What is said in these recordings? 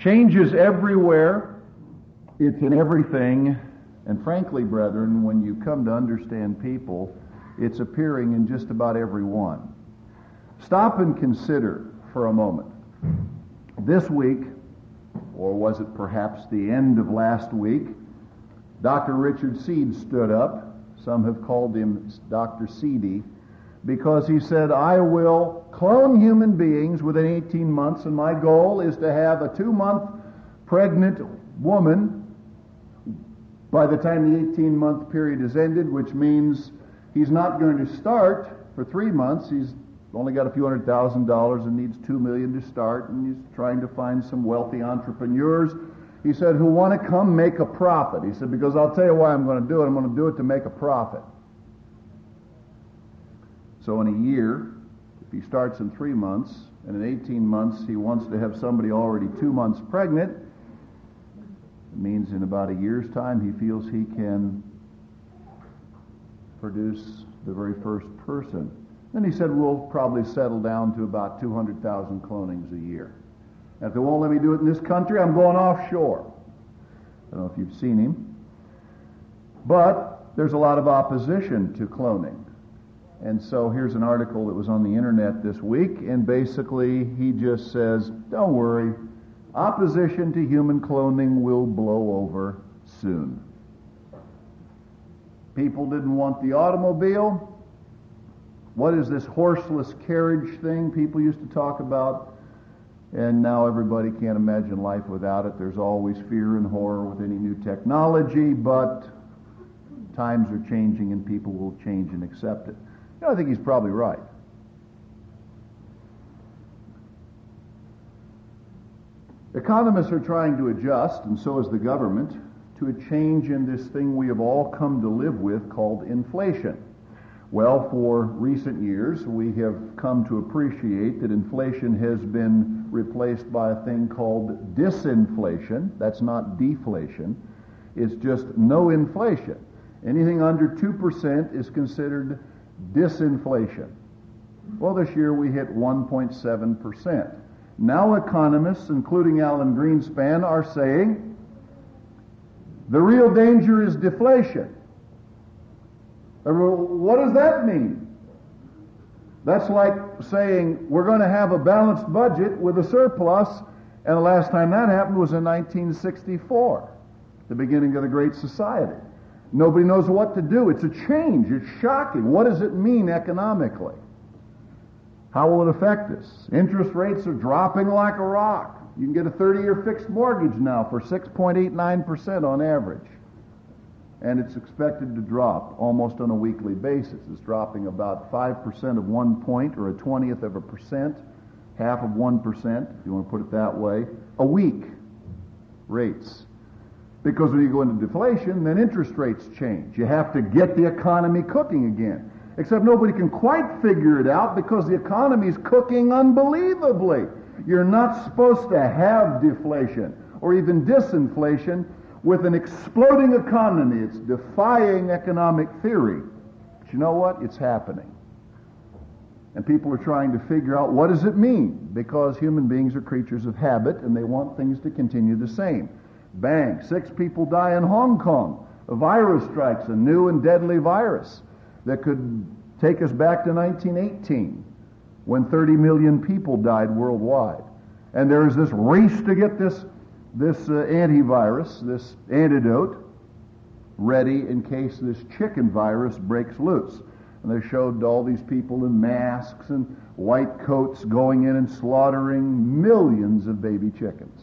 Change is everywhere. It's in everything. And frankly, brethren, when you come to understand people, it's appearing in just about every one. Stop and consider for a moment. This week, or was it perhaps the end of last week, Dr. Richard Seed stood up. Some have called him Dr. Seedy, because he said, I will clone human beings within 18 months, and my goal is to have a 2-month pregnant woman by the time the 18-month period is ended, which means he's not going to start for 3 months. He's only got a few $100,000 and needs $2 million to start, and he's trying to find some wealthy entrepreneurs, he said, who want to come make a profit. He said, because I'll tell you why I'm going to do it. I'm going to do it to make a profit. So in a year, if he starts in 3 months, and in 18 months he wants to have somebody already 2 months pregnant, it means in about a year's time he feels he can produce the very first person. Then he said, we'll probably settle down to about 200,000 clonings a year. And if they won't let me do it in this country, I'm going offshore. I don't know if you've seen him. But there's a lot of opposition to cloning. And so here's an article that was on the internet this week, and basically he just says, don't worry, opposition to human cloning will blow over soon. People didn't want the automobile. What is this horseless carriage thing people used to talk about? And now everybody can't imagine life without it. There's always fear and horror with any new technology, but times are changing and people will change and accept it. You know, I think he's probably right. Economists are trying to adjust, and so is the government, to a change in this thing we have all come to live with called inflation. Well, for recent years, we have come to appreciate that inflation has been replaced by a thing called disinflation. That's not deflation. It's just no inflation. Anything under 2% is considered disinflation. Well, this year we hit 1.7%. Now economists, including Alan Greenspan, are saying the real danger is deflation. What does that mean? That's like saying we're going to have a balanced budget with a surplus, and the last time that happened was in 1964, the beginning of the Great Society. Nobody knows what to do. It's a change. It's shocking. What does it mean economically? How will it affect us? Interest rates are dropping like a rock. You can get a 30-year fixed mortgage now for 6.89% on average. And it's expected to drop almost on a weekly basis. It's dropping about 5% of 1 point, or a 20th of a percent, half of 1%, if you want to put it that way, a week rates. Because when you go into deflation, then interest rates change. You have to get the economy cooking again. Except nobody can quite figure it out because the economy is cooking unbelievably. You're not supposed to have deflation or even disinflation with an exploding economy. It's defying economic theory. But you know what? It's happening. And people are trying to figure out what does it mean, because human beings are creatures of habit and they want things to continue the same. Bang, 6 people die in Hong Kong. A virus strikes, a new and deadly virus that could take us back to 1918 when 30 million people died worldwide. And there is this race to get this antivirus, this antidote, ready in case this chicken virus breaks loose. And they showed all these people in masks and white coats going in and slaughtering millions of baby chickens.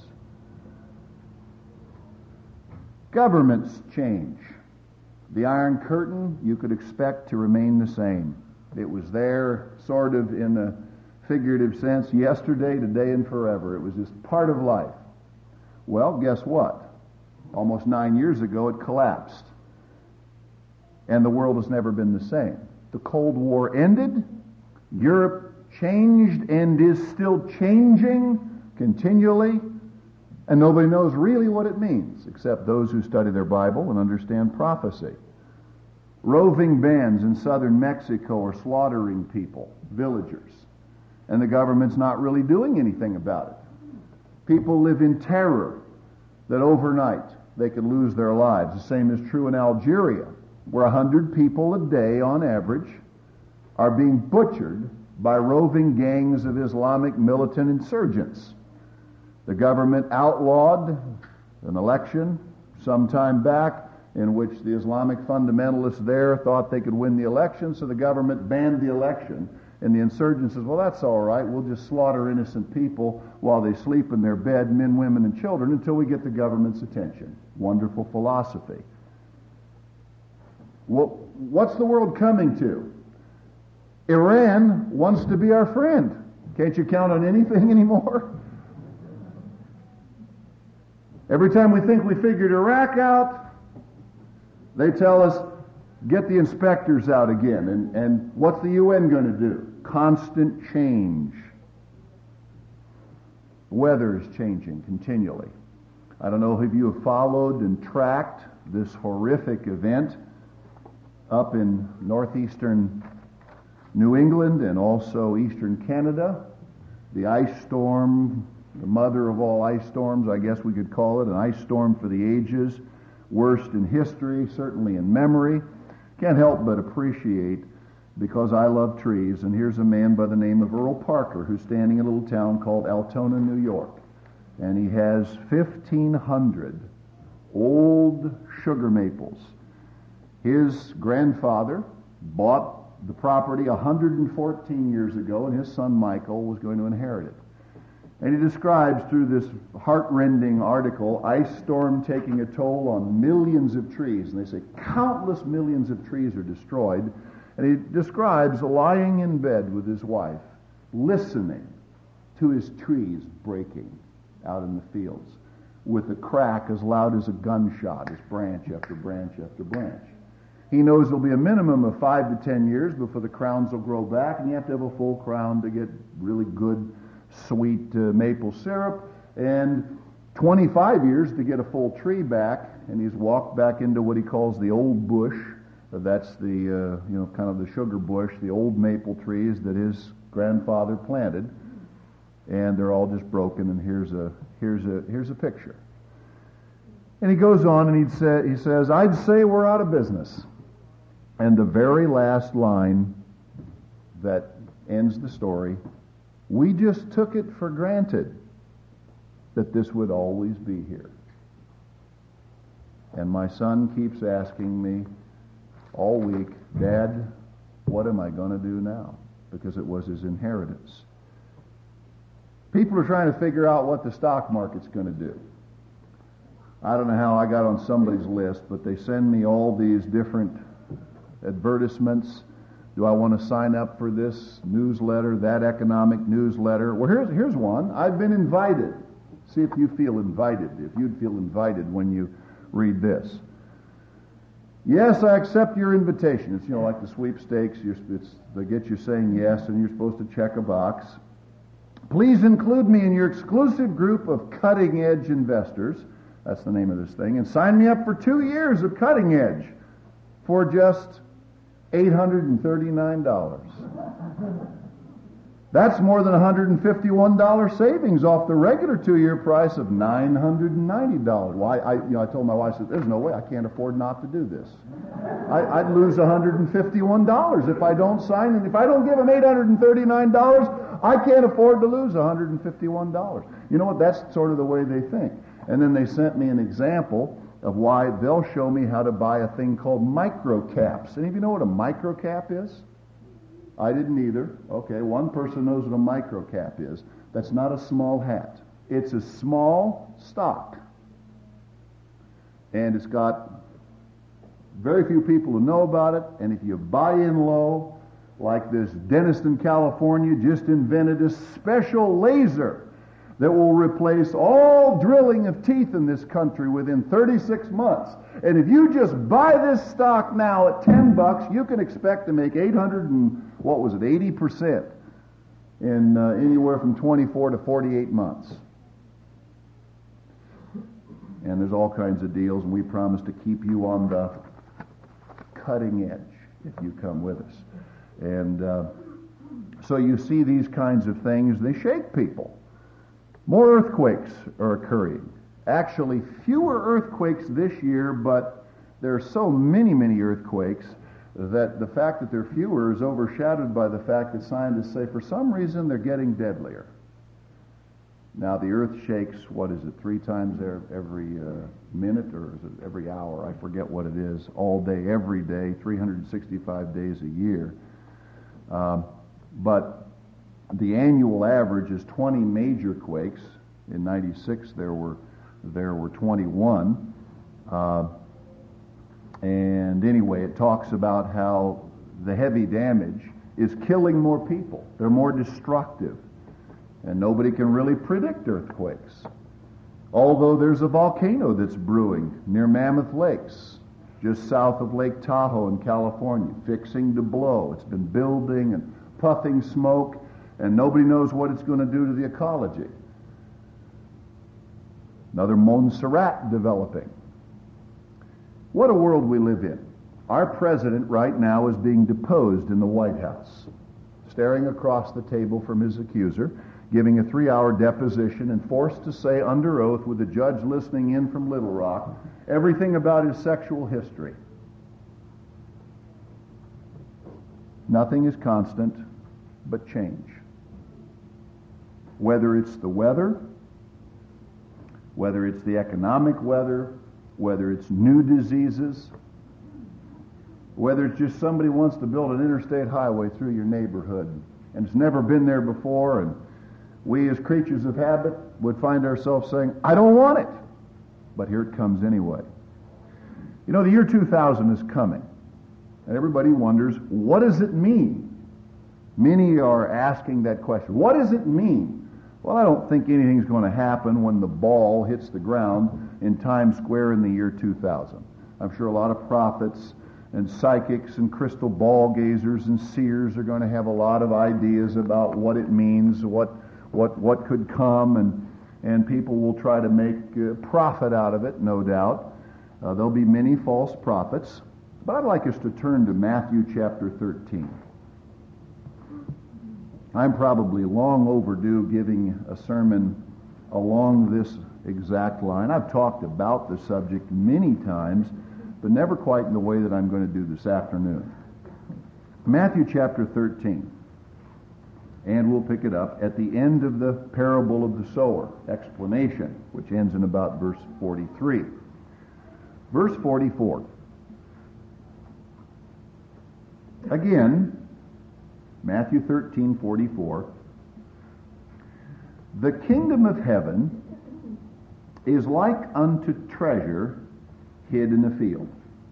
Governments change. The Iron Curtain, you could expect to remain the same. It was there sort of in a figurative sense yesterday, today, and forever. It was just part of life. Well, guess what? Almost 9 years ago, it collapsed. And the world has never been the same. The Cold War ended. Europe changed and is still changing continually. And nobody knows really what it means, except those who study their Bible and understand prophecy. Roving bands in southern Mexico are slaughtering people, villagers. And the government's not really doing anything about it. People live in terror that overnight they could lose their lives. The same is true in Algeria, where 100 people a day on average are being butchered by roving gangs of Islamic militant insurgents. The government outlawed an election some time back in which the Islamic fundamentalists there thought they could win the election, so the government banned the election. And the insurgent says, well, that's all right. We'll just slaughter innocent people while they sleep in their bed, men, women, and children, until we get the government's attention. Wonderful philosophy. Well, what's the world coming to? Iran wants to be our friend. Can't you count on anything anymore? Every time we think we figured Iraq out, they tell us, get the inspectors out again. And what's the UN going to do? Constant change. The weather is changing continually. I don't know if you have followed and tracked this horrific event up in northeastern New England and also eastern Canada. The ice storm, the mother of all ice storms, I guess we could call it, an ice storm for the ages, worst in history, certainly in memory. Can't help but appreciate, because I love trees, and here's a man by the name of Earl Parker who's standing in a little town called Altona, New York, and he has 1,500 old sugar maples. His grandfather bought the property 114 years ago, and his son Michael was going to inherit it. And he describes through this heart-rending article ice storm taking a toll on millions of trees. And they say countless millions of trees are destroyed. And he describes lying in bed with his wife, listening to his trees breaking out in the fields with a crack as loud as a gunshot, as branch after branch after branch. He knows there'll be a minimum of 5 to 10 years before the crowns will grow back, and you have to have a full crown to get really good sweet maple syrup, and 25 years to get a full tree back. And he's walked back into what he calls the old bush. That's the kind of the sugar bush, the old maple trees that his grandfather planted, and they're all just broken. And here's a picture. And he goes on and he says, I'd say we're out of business. And the very last line that ends the story, we just took it for granted that this would always be here. And my son keeps asking me all week, Dad, what am I going to do now? Because it was his inheritance. People are trying to figure out what the stock market's going to do. I don't know how I got on somebody's list, but they send me all these different advertisements. Do I want to sign up for this newsletter, that economic newsletter? Well, here's one. I've been invited. See if you feel invited, if you'd feel invited when you read this. Yes, I accept your invitation. It's, like the sweepstakes. They get you saying yes, and you're supposed to check a box. Please include me in your exclusive group of cutting-edge investors. That's the name of this thing. And sign me up for 2 years of cutting edge for just $839. That's more than $151 savings off the regular 2-year price of $990. Why? I told my wife, I said, there's no way I can't afford not to do this. I'd lose $151 if I don't sign, and if I don't give them $839, I can't afford to lose $151. You know what? That's sort of the way they think. And then they sent me an example of why they'll show me how to buy a thing called microcaps. Any of you know what a microcap is? I didn't either. Okay, one person knows what a microcap is. That's not a small hat. It's a small stock. And it's got very few people who know about it. And if you buy in low, like this dentist in California just invented a special laser that will replace all drilling of teeth in this country within 36 months. And if you just buy this stock now at $10, you can expect to make 80% in anywhere from 24 to 48 months. And there's all kinds of deals, and we promise to keep you on the cutting edge if you come with us. And so you see these kinds of things, they shake people. More earthquakes are occurring. Actually, fewer earthquakes this year, but there are so many earthquakes that the fact that there are fewer is overshadowed by the fact that scientists say for some reason they're getting deadlier. Now, the earth shakes, 3 times every minute, or is it every hour? I forget what it is. All day, every day, 365 days a year. But the annual average is 20 major quakes. In 96, there were 21. And anyway, it talks about how the heavy damage is killing more people. They're more destructive. And nobody can really predict earthquakes. Although there's a volcano that's brewing near Mammoth Lakes, just south of Lake Tahoe in California, fixing to blow. It's been building and puffing smoke, and nobody knows what it's going to do to the ecology. Another Montserrat developing. What a world we live in. Our president right now is being deposed in the White House, staring across the table from his accuser, giving a 3-hour deposition and forced to say under oath with a judge listening in from Little Rock everything about his sexual history. Nothing is constant but change. Whether it's the weather, whether it's the economic weather, whether it's new diseases, whether it's just somebody wants to build an interstate highway through your neighborhood and it's never been there before, and we as creatures of habit would find ourselves saying, I don't want it. But here it comes anyway. You know, the year 2000 is coming. And everybody wonders, what does it mean? Many are asking that question. What does it mean? Well, I don't think anything's going to happen when the ball hits the ground in Times Square in the year 2000. I'm sure a lot of prophets and psychics and crystal ball gazers and seers are going to have a lot of ideas about what it means, what could come, and people will try to make profit out of it, no doubt. There'll be many false prophets. But I'd like us to turn to Matthew chapter 13. I'm probably long overdue giving a sermon along this exact line. I've talked about the subject many times, but never quite in the way that I'm going to do this afternoon. Matthew chapter 13. And we'll pick it up at the end of the parable of the sower, explanation, which ends in about verse 43. Verse 44. Again, Matthew 13:44. The kingdom of heaven is like unto treasure hid in a field,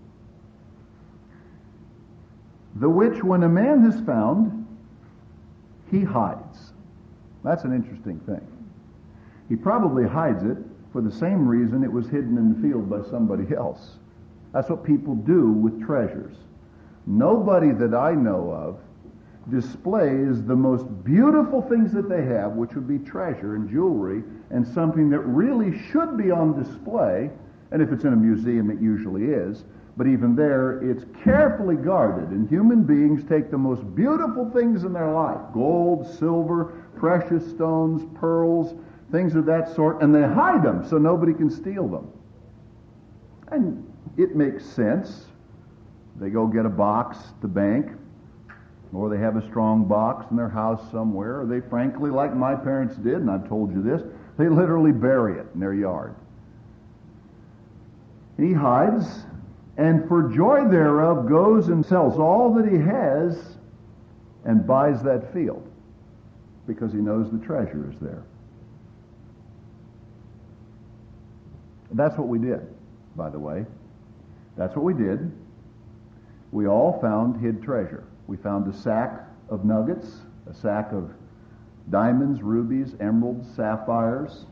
the which when a man has found, he hides. That's an interesting thing. He probably hides it for the same reason it was hidden in the field by somebody else. That's what people do with treasures. Nobody that I know of displays the most beautiful things that they have, which would be treasure and jewelry, and something that really should be on display, and if it's in a museum it usually is, but even there it's carefully guarded, and human beings take the most beautiful things in their life, gold, silver, precious stones, pearls, things of that sort, and they hide them so nobody can steal them. And it makes sense. They go get a box at the bank, or they have a strong box in their house somewhere, or they frankly, like my parents did, and I've told you this, they literally bury it in their yard. He hides, and for joy thereof goes and sells all that he has and buys that field, because he knows the treasure is there. That's what we did, by the way. That's what we did. We all found hid treasure. We found a sack of nuggets, a sack of diamonds, rubies, emeralds, sapphires,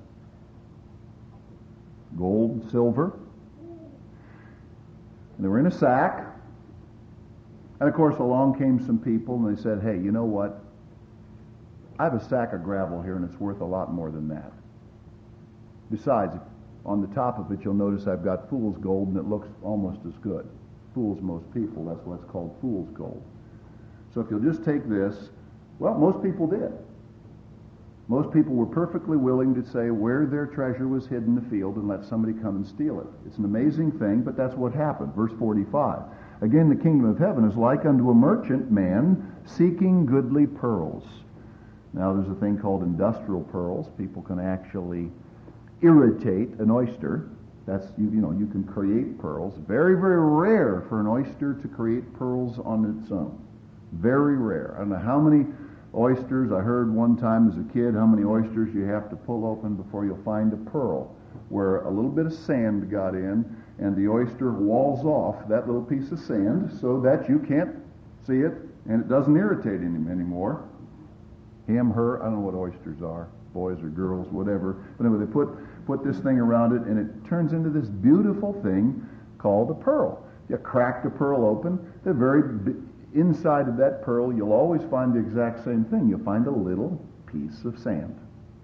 gold, silver. And they were in a sack. And of course, along came some people and they said, hey, you know what? I have a sack of gravel here and it's worth a lot more than that. Besides, on the top of it, you'll notice I've got fool's gold and it looks almost as good. Fools most people, that's what's called fool's gold. So if you'll just take this, well, most people did. Most people were perfectly willing to say where their treasure was hid in the field and let somebody come and steal it. It's an amazing thing, but that's what happened. Verse 45. Again, the kingdom of heaven is like unto a merchant man seeking goodly pearls. Now, there's a thing called industrial pearls. People can actually irritate an oyster. That's, you can create pearls. Very, very rare for an oyster to create pearls on its own. Very rare. I don't know how many oysters, I heard one time as a kid, how many oysters you have to pull open before you'll find a pearl, where a little bit of sand got in, and the oyster walls off that little piece of sand so that you can't see it, and it doesn't irritate him anymore. Him, her, I don't know what oysters are, boys or girls, whatever. But anyway, they put this thing around it, and it turns into this beautiful thing called a pearl. You crack the pearl open, the very inside of that pearl, you'll always find the exact same thing. You'll find a little piece of sand.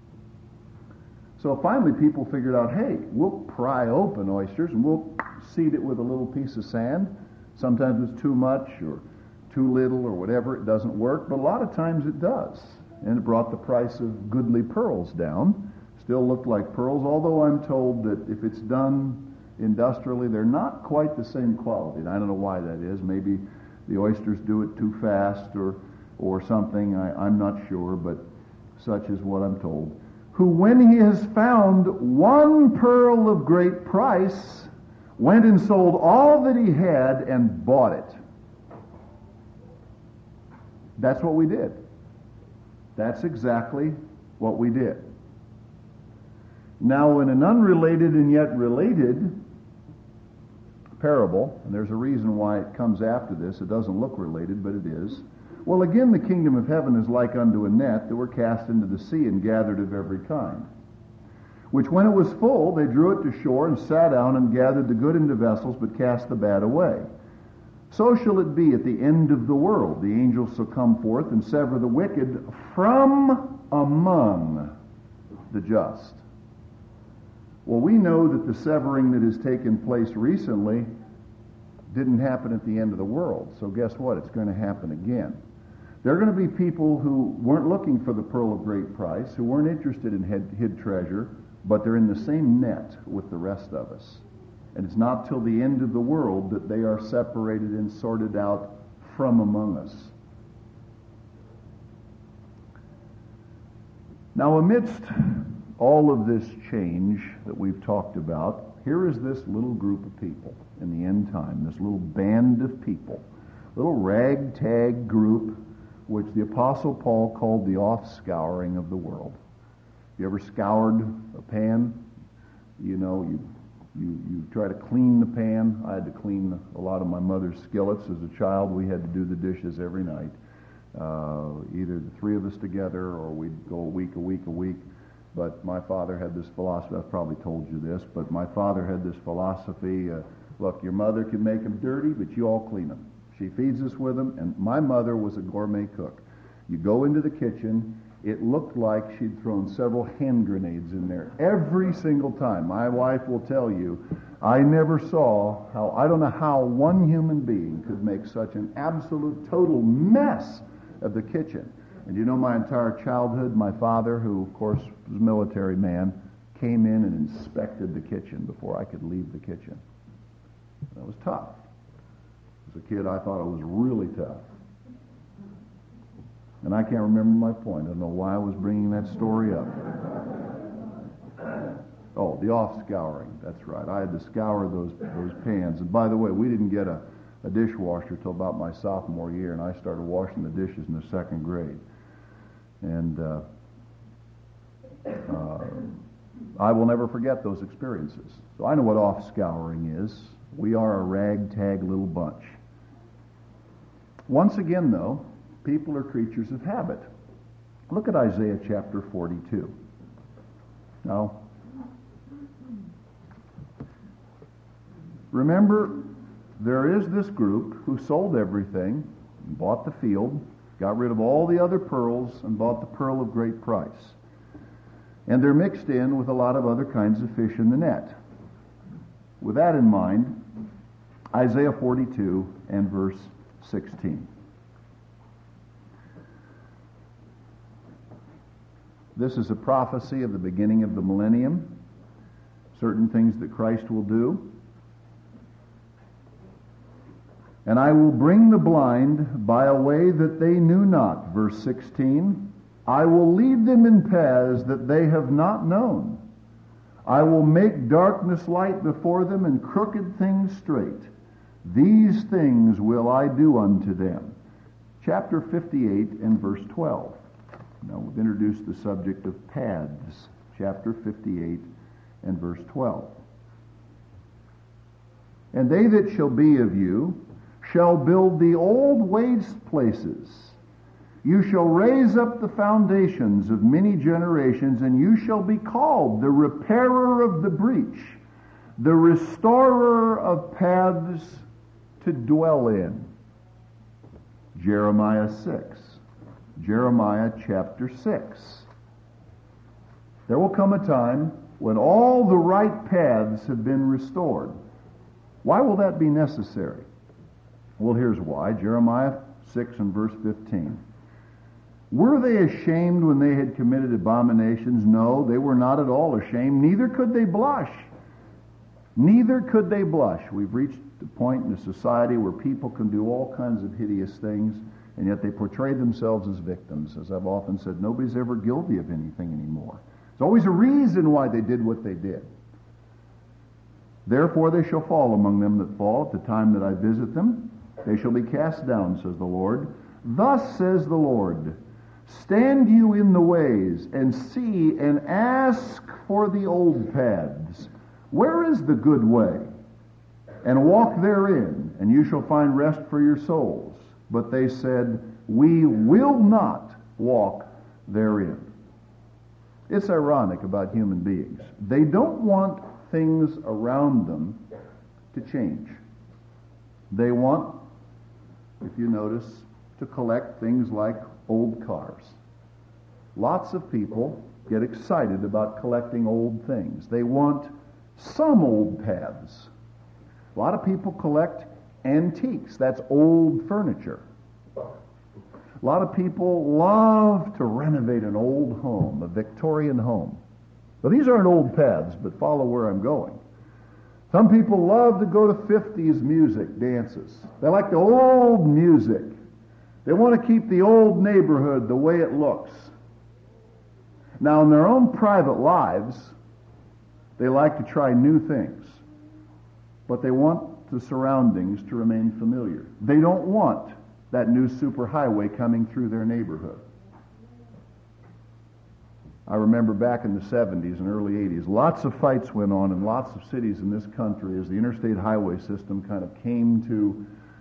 So finally people figured out, hey, we'll pry open oysters and we'll seed it with a little piece of sand. Sometimes it's too much or too little or whatever. It doesn't work, but a lot of times it does. And it brought the price of goodly pearls down. Still looked like pearls, although I'm told that if it's done industrially, they're not quite the same quality. And I don't know why that is. Maybe the oysters do it too fast or something. I'm not sure, but such is what I'm told. Who, when he has found one pearl of great price, went and sold all that he had and bought it. That's what we did. That's exactly what we did. Now, in an unrelated and yet related parable, and there's a reason why it comes after this. It doesn't look related, but it is. Well, again, the kingdom of heaven is like unto a net that were cast into the sea and gathered of every kind. Which when it was full, they drew it to shore and sat down and gathered the good into vessels, but cast the bad away. So shall it be at the end of the world. The angels shall come forth and sever the wicked from among the just. Well, we know that the severing that has taken place recently didn't happen at the end of the world. So guess what? It's going to happen again. There are going to be people who weren't looking for the pearl of great price, who weren't interested in hid treasure, but they're in the same net with the rest of us. And it's not till the end of the world that they are separated and sorted out from among us. Now, amidst all of this change that we've talked about, here is this little group of people in the end time, this little band of people, little ragtag group, which the Apostle Paul called the offscouring of the world. You ever scoured a pan? You try to clean the pan. I had to clean a lot of my mother's skillets as a child. We had to do the dishes every night, either the three of us together or we'd go a week. But my father had this philosophy. I've probably told you this, but my father had this philosophy. Look, your mother can make them dirty, but you all clean them. She feeds us with them, and my mother was a gourmet cook. You go into the kitchen, it looked like she'd thrown several hand grenades in there every single time. My wife will tell you, I never saw I don't know how one human being could make such an absolute total mess of the kitchen. And you know, my entire childhood, my father, who of course was a military man, came in and inspected the kitchen before I could leave the kitchen. That was tough. As a kid, I thought it was really tough. And I can't remember my point. I don't know why I was bringing that story up. Oh, the off-scouring. That's right. I had to scour those pans. And by the way, we didn't get a dishwasher till about my sophomore year, and I started washing the dishes in the second grade. And I will never forget those experiences. So I know what off-scouring is. We are a ragtag little bunch. Once again, though, people are creatures of habit. Look at Isaiah chapter 42. Now, remember, there is this group who sold everything, bought the field, got rid of all the other pearls, and bought the pearl of great price. And they're mixed in with a lot of other kinds of fish in the net. With that in mind, Isaiah 42 and verse 16. This is a prophecy of the beginning of the millennium, certain things that Christ will do. And I will bring the blind by a way that they knew not. Verse 16, I will lead them in paths that they have not known. I will make darkness light before them and crooked things straight. These things will I do unto them. Chapter 58 and verse 12. Now we've introduced the subject of paths. Chapter 58 and verse 12. And they that shall be of you shall build the old waste places. You shall raise up the foundations of many generations, and you shall be called the repairer of the breach, the restorer of paths to dwell in. Jeremiah 6. Jeremiah chapter 6. There will come a time when all the right paths have been restored. Why will that be necessary? Well, here's why. Jeremiah 6 and verse 15. Were they ashamed when they had committed abominations? No, they were not at all ashamed. Neither could they blush. Neither could they blush. We've reached the point in a society where people can do all kinds of hideous things, and yet they portray themselves as victims. As I've often said, nobody's ever guilty of anything anymore. There's always a reason why they did what they did. Therefore they shall fall among them that fall at the time that I visit them. They shall be cast down, says the Lord. Thus says the Lord, stand you in the ways, and see, and ask for the old paths. Where is the good way? And walk therein, and you shall find rest for your souls. But they said, we will not walk therein. It's ironic about human beings. They don't want things around them to change. They want, if you notice, to collect things like old cars. Lots of people get excited about collecting old things. They want some old paths. A lot of people collect antiques. That's old furniture. A lot of people love to renovate an old home, a Victorian home. Well, these aren't old paths, but follow where I'm going. Some people love to go to 50s music dances. They like the old music. They want to keep the old neighborhood the way it looks. Now, in their own private lives, they like to try new things. But they want the surroundings to remain familiar. They don't want that new superhighway coming through their neighborhood. I remember back in the 70s and early 80s, lots of fights went on in lots of cities in this country as the interstate highway system kind of came to,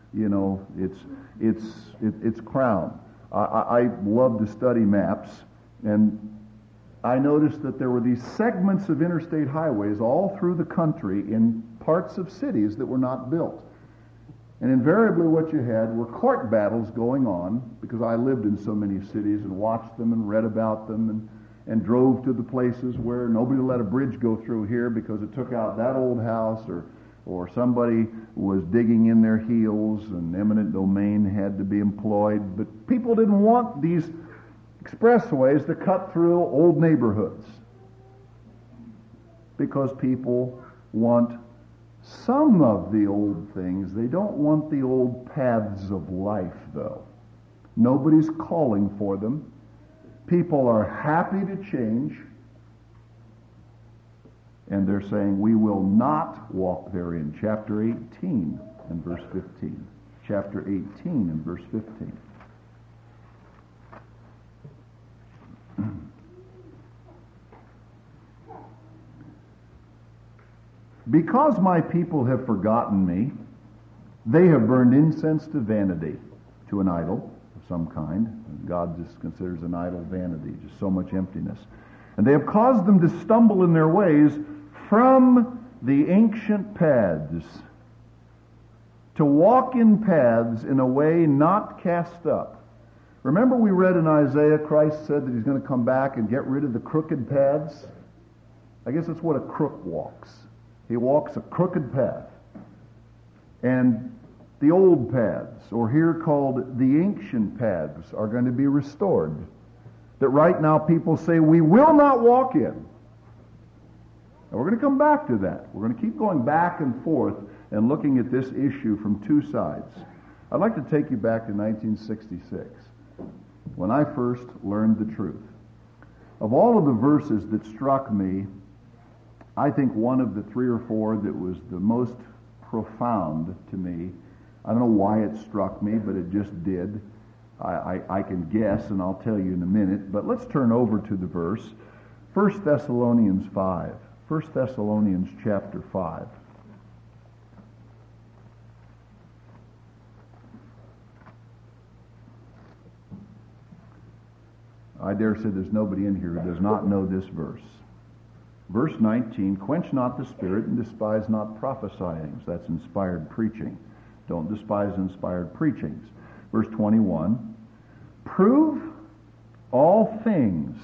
its crown. I love to study maps, and I noticed that there were these segments of interstate highways all through the country in parts of cities that were not built. And invariably what you had were court battles going on, because I lived in so many cities and watched them and read about them and drove to the places where nobody let a bridge go through here because it took out that old house, or somebody was digging in their heels and eminent domain had to be employed. But people didn't want these expressways to cut through old neighborhoods because people want some of the old things. They don't want the old paths of life, though. Nobody's calling for them. People are happy to change, and they're saying, we will not walk therein. Chapter 18 and verse 15. Chapter 18 and verse 15. Because my people have forgotten me, they have burned incense to vanity, to an idol of some kind. God just considers an idol vanity, just so much emptiness. And they have caused them to stumble in their ways from the ancient paths, to walk in paths in a way not cast up. Remember we read in Isaiah, Christ said that he's going to come back and get rid of the crooked paths? I guess that's what a crook walks. He walks a crooked path. And the old paths, or here called the ancient paths, are going to be restored. that right now people say we will not walk in. And we're going to come back to that. We're going to keep going back and forth and looking at this issue from two sides. I'd like to take you back to 1966, when I first learned the truth. Of all of the verses that struck me, I think one of the three or four that was the most profound to me, I don't know why it struck me, but it just did. I can guess, and I'll tell you in a minute. But let's turn over to the verse, 1 Thessalonians 5. 1 Thessalonians chapter 5. I dare say there's nobody in here who does not know this verse. Verse 19, quench not the spirit and despise not prophesyings. That's inspired preaching. Don't despise inspired preachings. Verse 21, prove all things.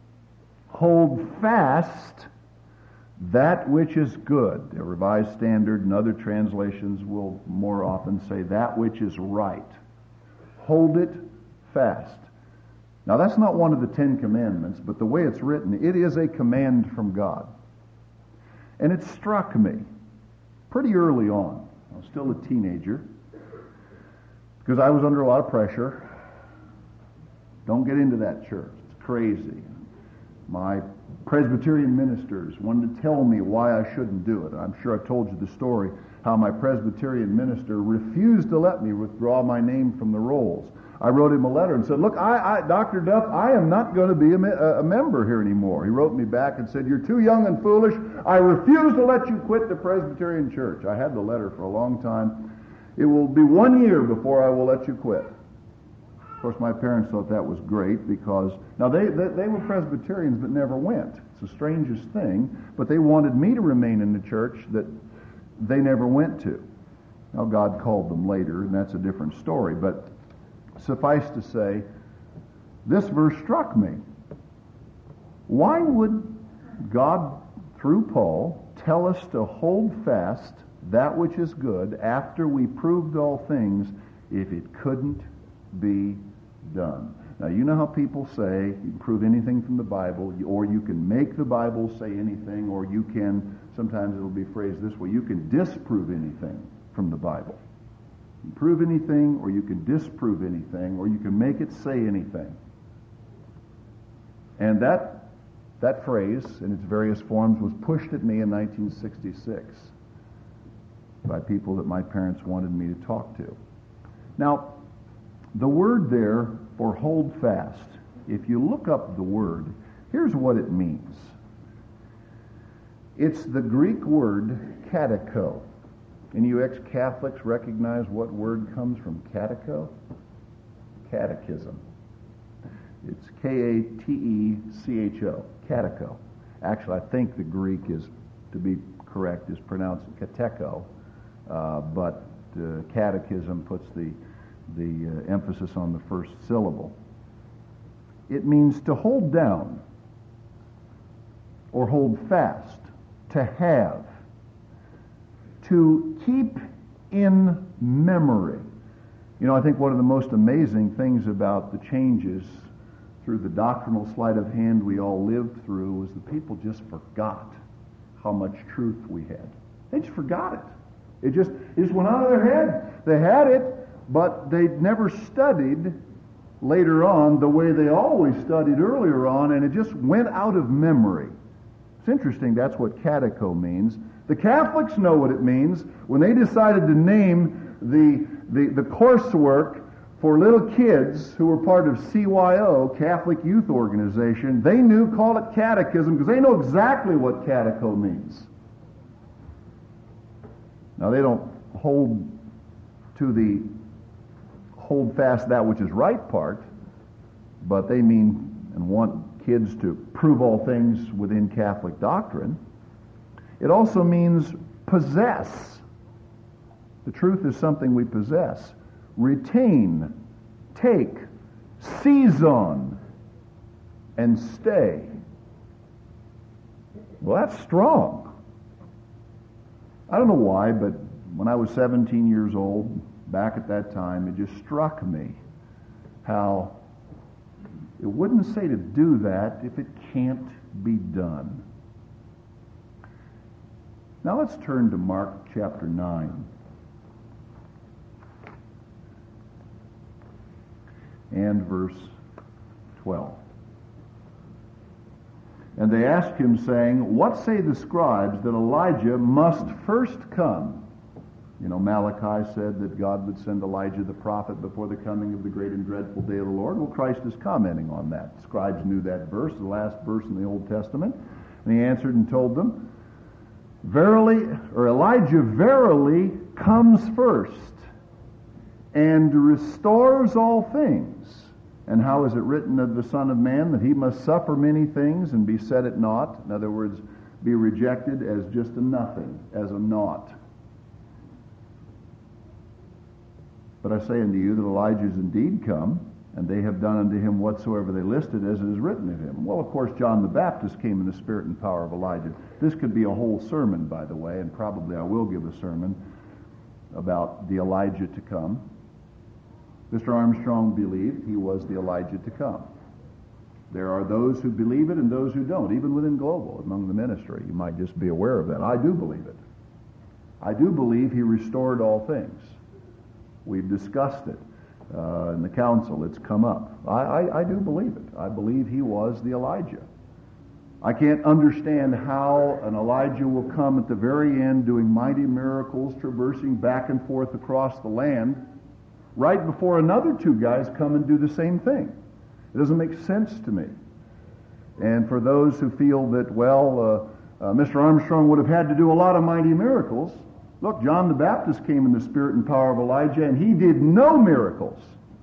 Hold fast that which is good. The Revised Standard and other translations will more often say that which is right. Hold it fast. Now that's not one of the 10 commandments, but the way it's written, it is a command from God. And it struck me pretty early on. I was still a teenager, because I was under a lot of pressure. Don't get into that church. It's crazy. My Presbyterian ministers wanted to tell me why I shouldn't do it. I'm sure I've told you the story, how my Presbyterian minister refused to let me withdraw my name from the rolls. I wrote him a letter and said, look, Dr. Duff, I am not going to be a member here anymore. He wrote me back and said, you're too young and foolish. I refuse to let you quit the Presbyterian church. I had the letter for a long time. It will be 1 year before I will let you quit. Of course, my parents thought that was great because, now they were Presbyterians but never went. It's the strangest thing, but they wanted me to remain in the church that they never went to. Now, God called them later, and that's a different story, but suffice to say, this verse struck me. Why would God, through Paul, tell us to hold fast that which is good after we proved all things if it couldn't be done? Now, you know how people say you can prove anything from the Bible, or you can make the Bible say anything, or you can, sometimes it'll be phrased this way, you can disprove anything from the Bible. You can prove anything, or you can disprove anything, or you can make it say anything. And that phrase, in its various forms, was pushed at me in 1966 by people that my parents wanted me to talk to. Now, the word there for hold fast, if you look up the word, here's what it means. It's the Greek word kateko. Any of you ex-Catholics recognize what word comes from kateko? Catechism. It's K-A-T-E-C-H-O, kateko. Actually, I think the Greek is, to be correct, is pronounced kateko, but catechism puts the emphasis on the first syllable. It means to hold down or hold fast, to have, to keep in memory. You know, I think one of the most amazing things about the changes through the doctrinal sleight of hand we all lived through was the people just forgot how much truth we had. They just forgot it. It just went out of their head. They had it, but they never studied later on the way they always studied earlier on, and it just went out of memory. It's interesting, that's what cateko means. The Catholics know what it means. When they decided to name the coursework for little kids who were part of CYO, Catholic Youth Organization, they called it catechism because they know exactly what cateko means. Now, they don't hold fast that which is right part, but they mean and want kids to prove all things within Catholic doctrine. It also means possess. The truth is something we possess. Retain, take, seize on, and stay. Well, that's strong. I don't know why, but when I was 17 years old, back at that time, it just struck me how It wouldn't say to do that if it can't be done. Now let's turn to Mark chapter 9. And verse 12. And they asked him, saying, What say the scribes that Elijah must first come? You know, Malachi said that God would send Elijah the prophet before the coming of the great and dreadful day of the Lord. Well, Christ is commenting on that. The scribes knew that verse, the last verse in the Old Testament. And he answered and told them, Elijah verily comes first and restores all things. And how is it written of the Son of Man that he must suffer many things and be set at naught? In other words, be rejected as just a nothing, as a naught. But I say unto you that Elijah is indeed come, and they have done unto him whatsoever they listed, as it is written of him. Well, of course, John the Baptist came in the spirit and power of Elijah. This could be a whole sermon, by the way, and probably I will give a sermon about the Elijah to come. Mr. Armstrong believed he was the Elijah to come. There are those who believe it and those who don't, even within Global, among the ministry. You might just be aware of that. I do believe it. I do believe he restored all things. We've discussed it in the council. It's come up. I do believe it. I believe he was the Elijah. I can't understand how an Elijah will come at the very end doing mighty miracles, traversing back and forth across the land, right before another two guys come and do the same thing. It doesn't make sense to me. And for those who feel that, Mr. Armstrong would have had to do a lot of mighty miracles, look, John the Baptist came in the spirit and power of Elijah, and he did no miracles.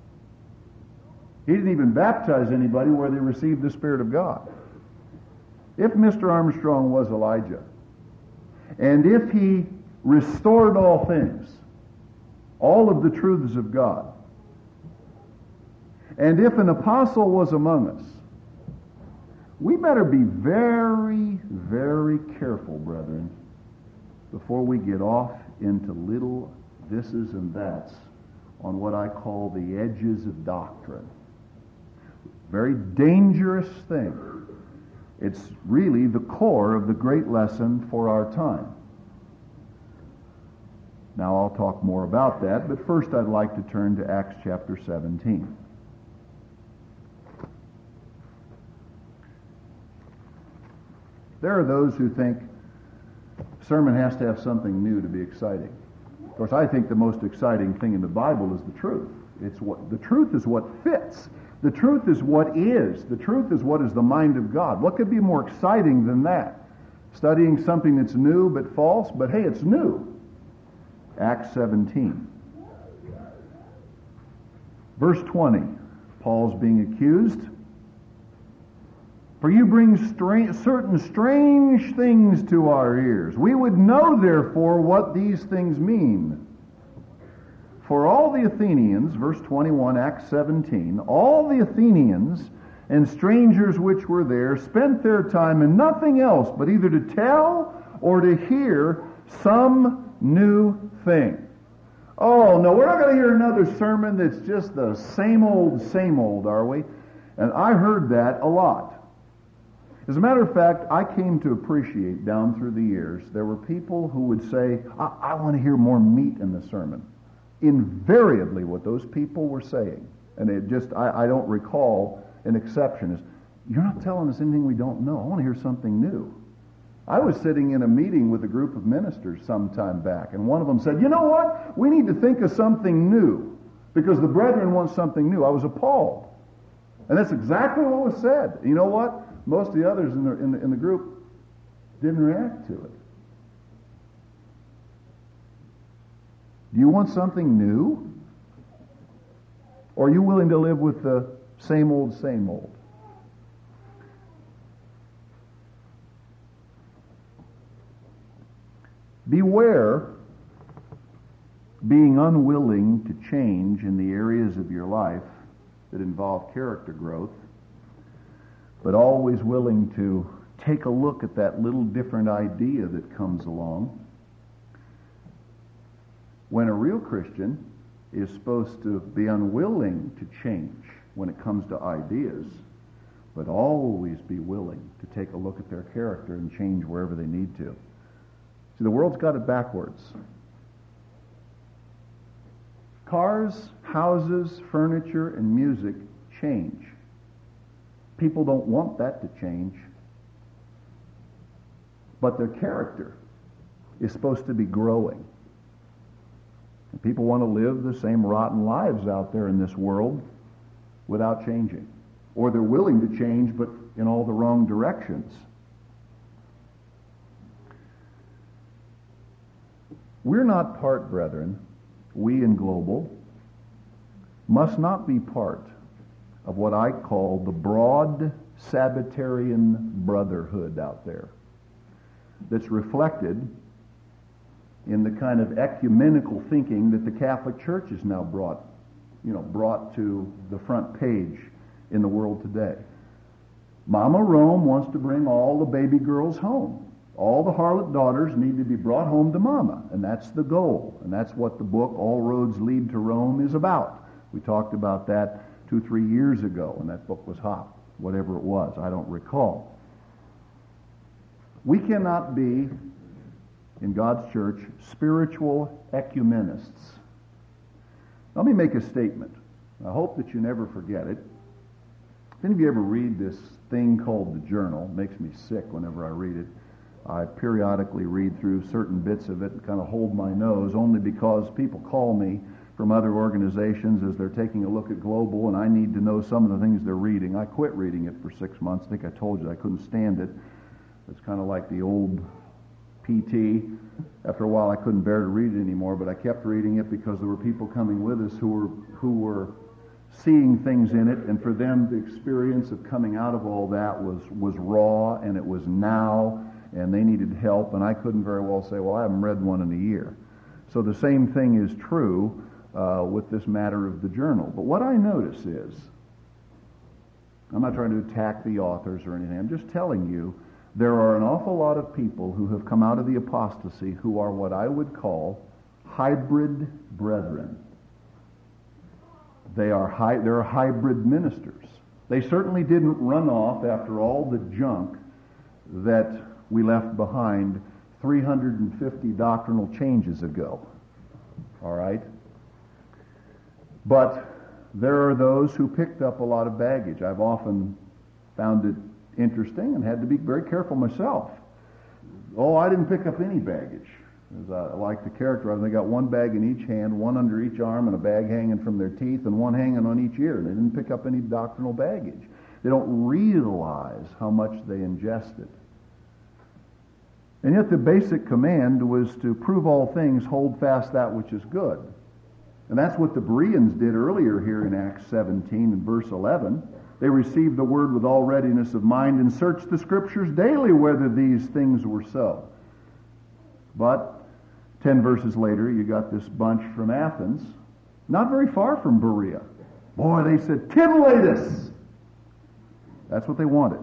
He didn't even baptize anybody where they received the Spirit of God. If Mr. Armstrong was Elijah, and if he restored all things, all of the truths of God, and if an apostle was among us, we better be very, very careful, brethren, before we get off into little thises and that's on what I call the edges of doctrine. Very dangerous thing. It's really the core of the great lesson for our time. Now I'll talk more about that, but first I'd like to turn to Acts chapter 17. There are those who think a sermon has to have something new to be exciting. Of course, I think the most exciting thing in the Bible is the truth. The truth is what fits. The truth is what is. The truth is what is the mind of God. What could be more exciting than that? Studying something that's new but false, but hey, it's new. Acts 17. Verse 20. Paul's being accused. For you bring certain strange things to our ears. We would know, therefore, what these things mean. For all the Athenians, verse 21, Acts 17, all the Athenians and strangers which were there spent their time in nothing else but either to tell or to hear some new thing. Oh, no, we're not going to hear another sermon that's just the same old, are we? And I heard that a lot. As a matter of fact, I came to appreciate down through the years, there were people who would say, I want to hear more meat in the sermon. Invariably what those people were saying, and it just, I don't recall an exception, is, you're not telling us anything we don't know. I want to hear something new. I was sitting in a meeting with a group of ministers some time back, and one of them said, you know what? We need to think of something new, because the brethren want something new. I was appalled. And that's exactly what was said. You know what? Most of the others in the group didn't react to it. Do you want something new? Or are you willing to live with the same old, same old? Beware being unwilling to change in the areas of your life that involve character growth, but always willing to take a look at that little different idea that comes along. When a real Christian is supposed to be unwilling to change when it comes to ideas, but always be willing to take a look at their character and change wherever they need to. See, the world's got it backwards. Cars, houses, furniture, and music change. People don't want that to change. But their character is supposed to be growing. And people want to live the same rotten lives out there in this world without changing. Or they're willing to change, but in all the wrong directions. We're not part, brethren, we in Global, must not be part of what I call the broad Sabbatarian brotherhood out there that's reflected in the kind of ecumenical thinking that the Catholic Church has now brought to the front page in the world today. Mama Rome wants to bring all the baby girls home. All the harlot daughters need to be brought home to Mama, and that's the goal. And that's what the book, All Roads Lead to Rome, is about. We talked about that 2-3 years ago, and that book was hot. Whatever it was, I don't recall. We cannot be, in God's church, spiritual ecumenists. Let me make a statement. I hope that you never forget it. If any of you ever read this thing called the Journal, it makes me sick whenever I read it. I periodically read through certain bits of it and kind of hold my nose, only because people call me from other organizations as they're taking a look at Global, and I need to know some of the things they're reading. I quit reading it for 6 months. I think I told you I couldn't stand it. It's kind of like the old PT. After a while, I couldn't bear to read it anymore, but I kept reading it because there were people coming with us who were seeing things in it, and for them, the experience of coming out of all that was raw, and it was now, and they needed help, and I couldn't very well say, well, I haven't read one in a year. So the same thing is true with this matter of the Journal. But what I notice is, I'm not trying to attack the authors or anything, I'm just telling you, there are an awful lot of people who have come out of the apostasy who are what I would call hybrid brethren. They're hybrid ministers. They certainly didn't run off after all the junk that we left behind 350 doctrinal changes ago. All right? But there are those who picked up a lot of baggage. I've often found it interesting and had to be very careful myself. Oh, I didn't pick up any baggage. As I like to characterize, they got one bag in each hand, one under each arm, and a bag hanging from their teeth, and one hanging on each ear. They didn't pick up any doctrinal baggage. They don't realize how much they ingested. And yet the basic command was to prove all things, hold fast that which is good. And that's what the Bereans did earlier here in Acts 17 and verse 11. They received the word with all readiness of mind and searched the Scriptures daily whether these things were so. But 10 verses later, you got this bunch from Athens, not very far from Berea. Boy, they said, titillate. That's what they wanted.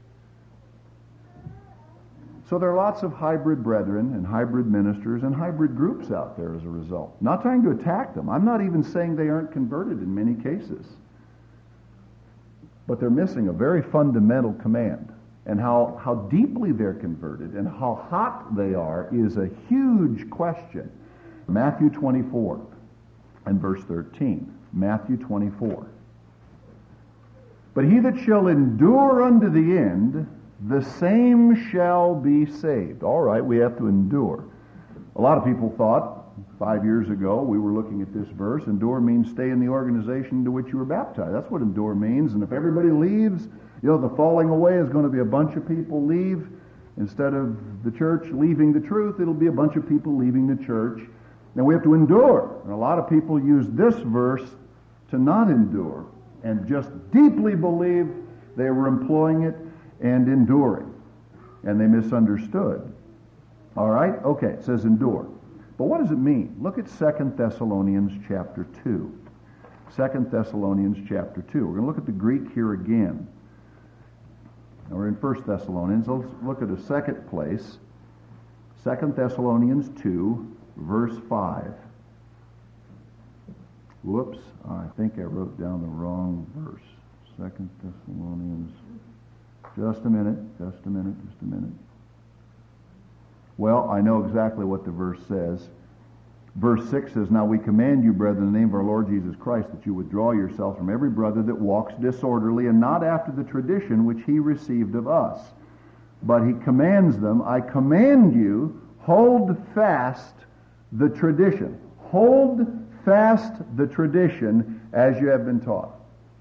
So there are lots of hybrid brethren and hybrid ministers and hybrid groups out there as a result. Not trying to attack them. I'm not even saying they aren't converted in many cases. But they're missing a very fundamental command. And how deeply they're converted and how hot they are is a huge question. Matthew 24 and verse 13. Matthew 24. But he that shall endure unto the end, the same shall be saved. All right, we have to endure. A lot of people thought 5 years ago, we were looking at this verse, endure means stay in the organization into which you were baptized. That's what endure means. And if everybody leaves, the falling away is going to be a bunch of people leave. Instead of the church leaving the truth, it'll be a bunch of people leaving the church. And we have to endure. And a lot of people use this verse to not endure and just deeply believe they were employing it and enduring. And they misunderstood. All right? Okay, it says endure. But what does it mean? Look at 2 Thessalonians chapter 2. 2 Thessalonians chapter 2. We're going to look at the Greek here again. Now we're in 1 Thessalonians. Let's look at a second place. 2 Thessalonians 2, verse 5. Whoops, I think I wrote down the wrong verse. 2 Thessalonians. Just a minute. Well, I know exactly what the verse says. Verse 6 says, "Now we command you, brethren, in the name of our Lord Jesus Christ, that you withdraw yourselves from every brother that walks disorderly and not after the tradition which he received of us." But he commands them, "I command you, hold fast the tradition." Hold fast the tradition as you have been taught.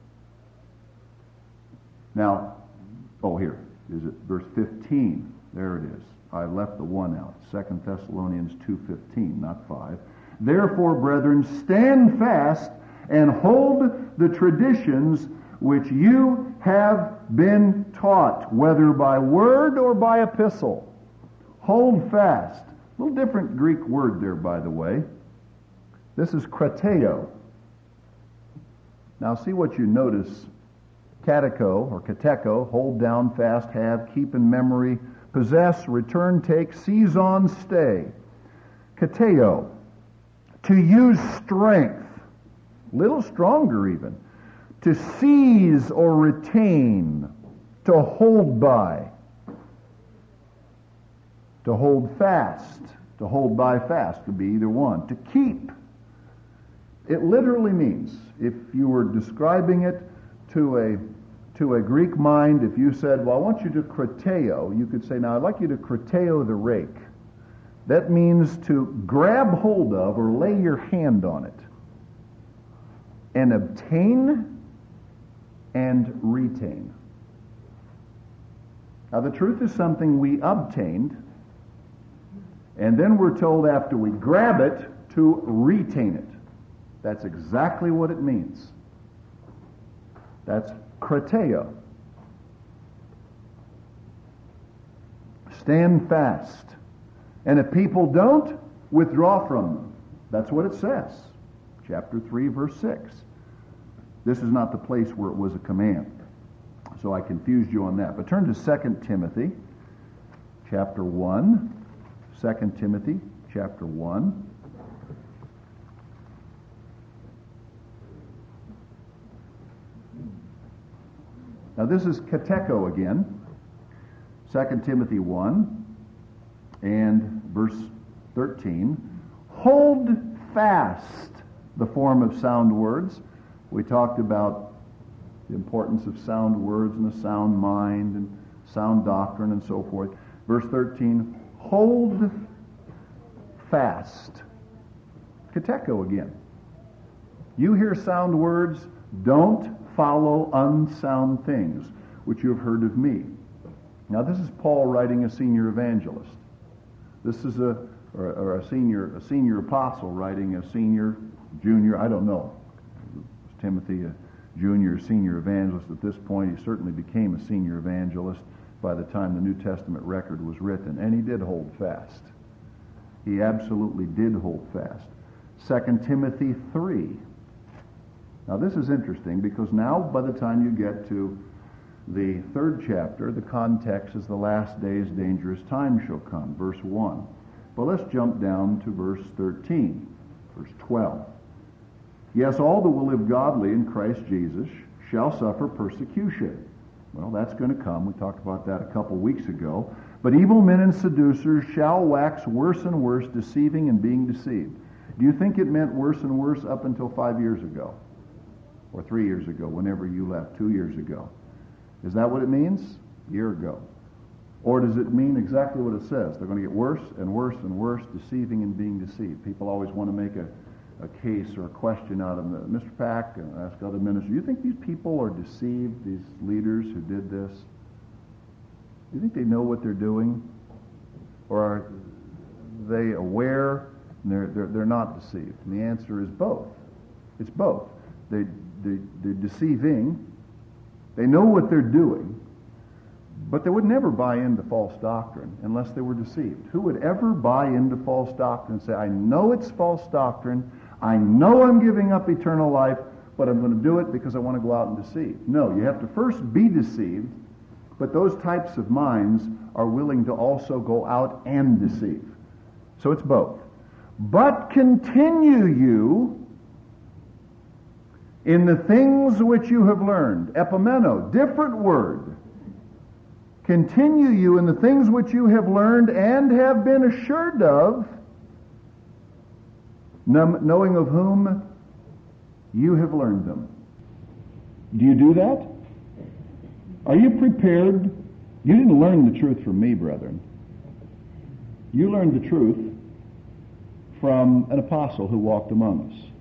Now, here. Is it verse 15? There it is. I left the 1 out. 2 Thessalonians 2:15, not 5. "Therefore, brethren, stand fast and hold the traditions which you have been taught, whether by word or by epistle." Hold fast. A little different Greek word there, by the way. This is krateo. Now see what you notice. Cateko or kateko, hold down, fast, have, keep in memory, possess, return, take, seize on, stay. Kateo, to use strength, little stronger even, to seize or retain, to hold by, to hold fast, to hold by fast, could be either one. To keep, it literally means, if you were describing it to a Greek mind, if you said, well, I want you to krateo, you could say, now I'd like you to krateo the rake. That means to grab hold of or lay your hand on it and obtain and retain. Now the truth is something we obtained, and then we're told after we grab it to retain it. That's exactly what it means. That's krateo. Stand fast. And if people don't, withdraw from them. That's what it says. Chapter 3, verse 6. This is not the place where it was a command. So I confused you on that. But turn to 2 Timothy, chapter 1. 2 Timothy, chapter 1. Now this is kateko again. 2 Timothy 1 and verse 13. Hold fast the form of sound words. We talked about the importance of sound words and a sound mind and sound doctrine and so forth. Verse 13. Hold fast. Kateko again. You hear sound words, don't follow unsound things, which you have heard of me. Now this is Paul writing a senior evangelist. This is a senior apostle writing a senior, junior, I don't know. Was Timothy a junior or senior evangelist at this point? He certainly became a senior evangelist by the time the New Testament record was written, and he did hold fast. He absolutely did hold fast. 2 Timothy 3. Now this is interesting because now by the time you get to the 3rd chapter, the context is the last days, dangerous times shall come, verse 1. But let's jump down to verse 13, verse 12. Yes, all that will live godly in Christ Jesus shall suffer persecution. Well, that's going to come. We talked about that a couple weeks ago. But evil men and seducers shall wax worse and worse, deceiving and being deceived. Do you think it meant worse and worse up until 5 years ago? Or 3 years ago, whenever you left, 2 years ago? Is that what it means? A year ago. Or does it mean exactly what it says? They're going to get worse and worse and worse, deceiving and being deceived. People always want to make a case or a question out of them. Mr. Pack, and ask other ministers, do you think these people are deceived, these leaders who did this? Do you think they know what they're doing? Or are they aware and they're not deceived? And the answer is both. It's both. They're deceiving. They know what they're doing, but they would never buy into false doctrine unless they were deceived. Who would ever buy into false doctrine and say, I know it's false doctrine, I know I'm giving up eternal life, but I'm going to do it because I want to go out and deceive? No, you have to first be deceived, but those types of minds are willing to also go out and deceive. So it's both. But continue you In the things which you have learned, epimeno, different word. Continue you in the things which you have learned and have been assured of, knowing of whom you have learned them. Do you do that? Are you prepared? You didn't learn the truth from me, brethren. You learned the truth from an apostle who walked among us.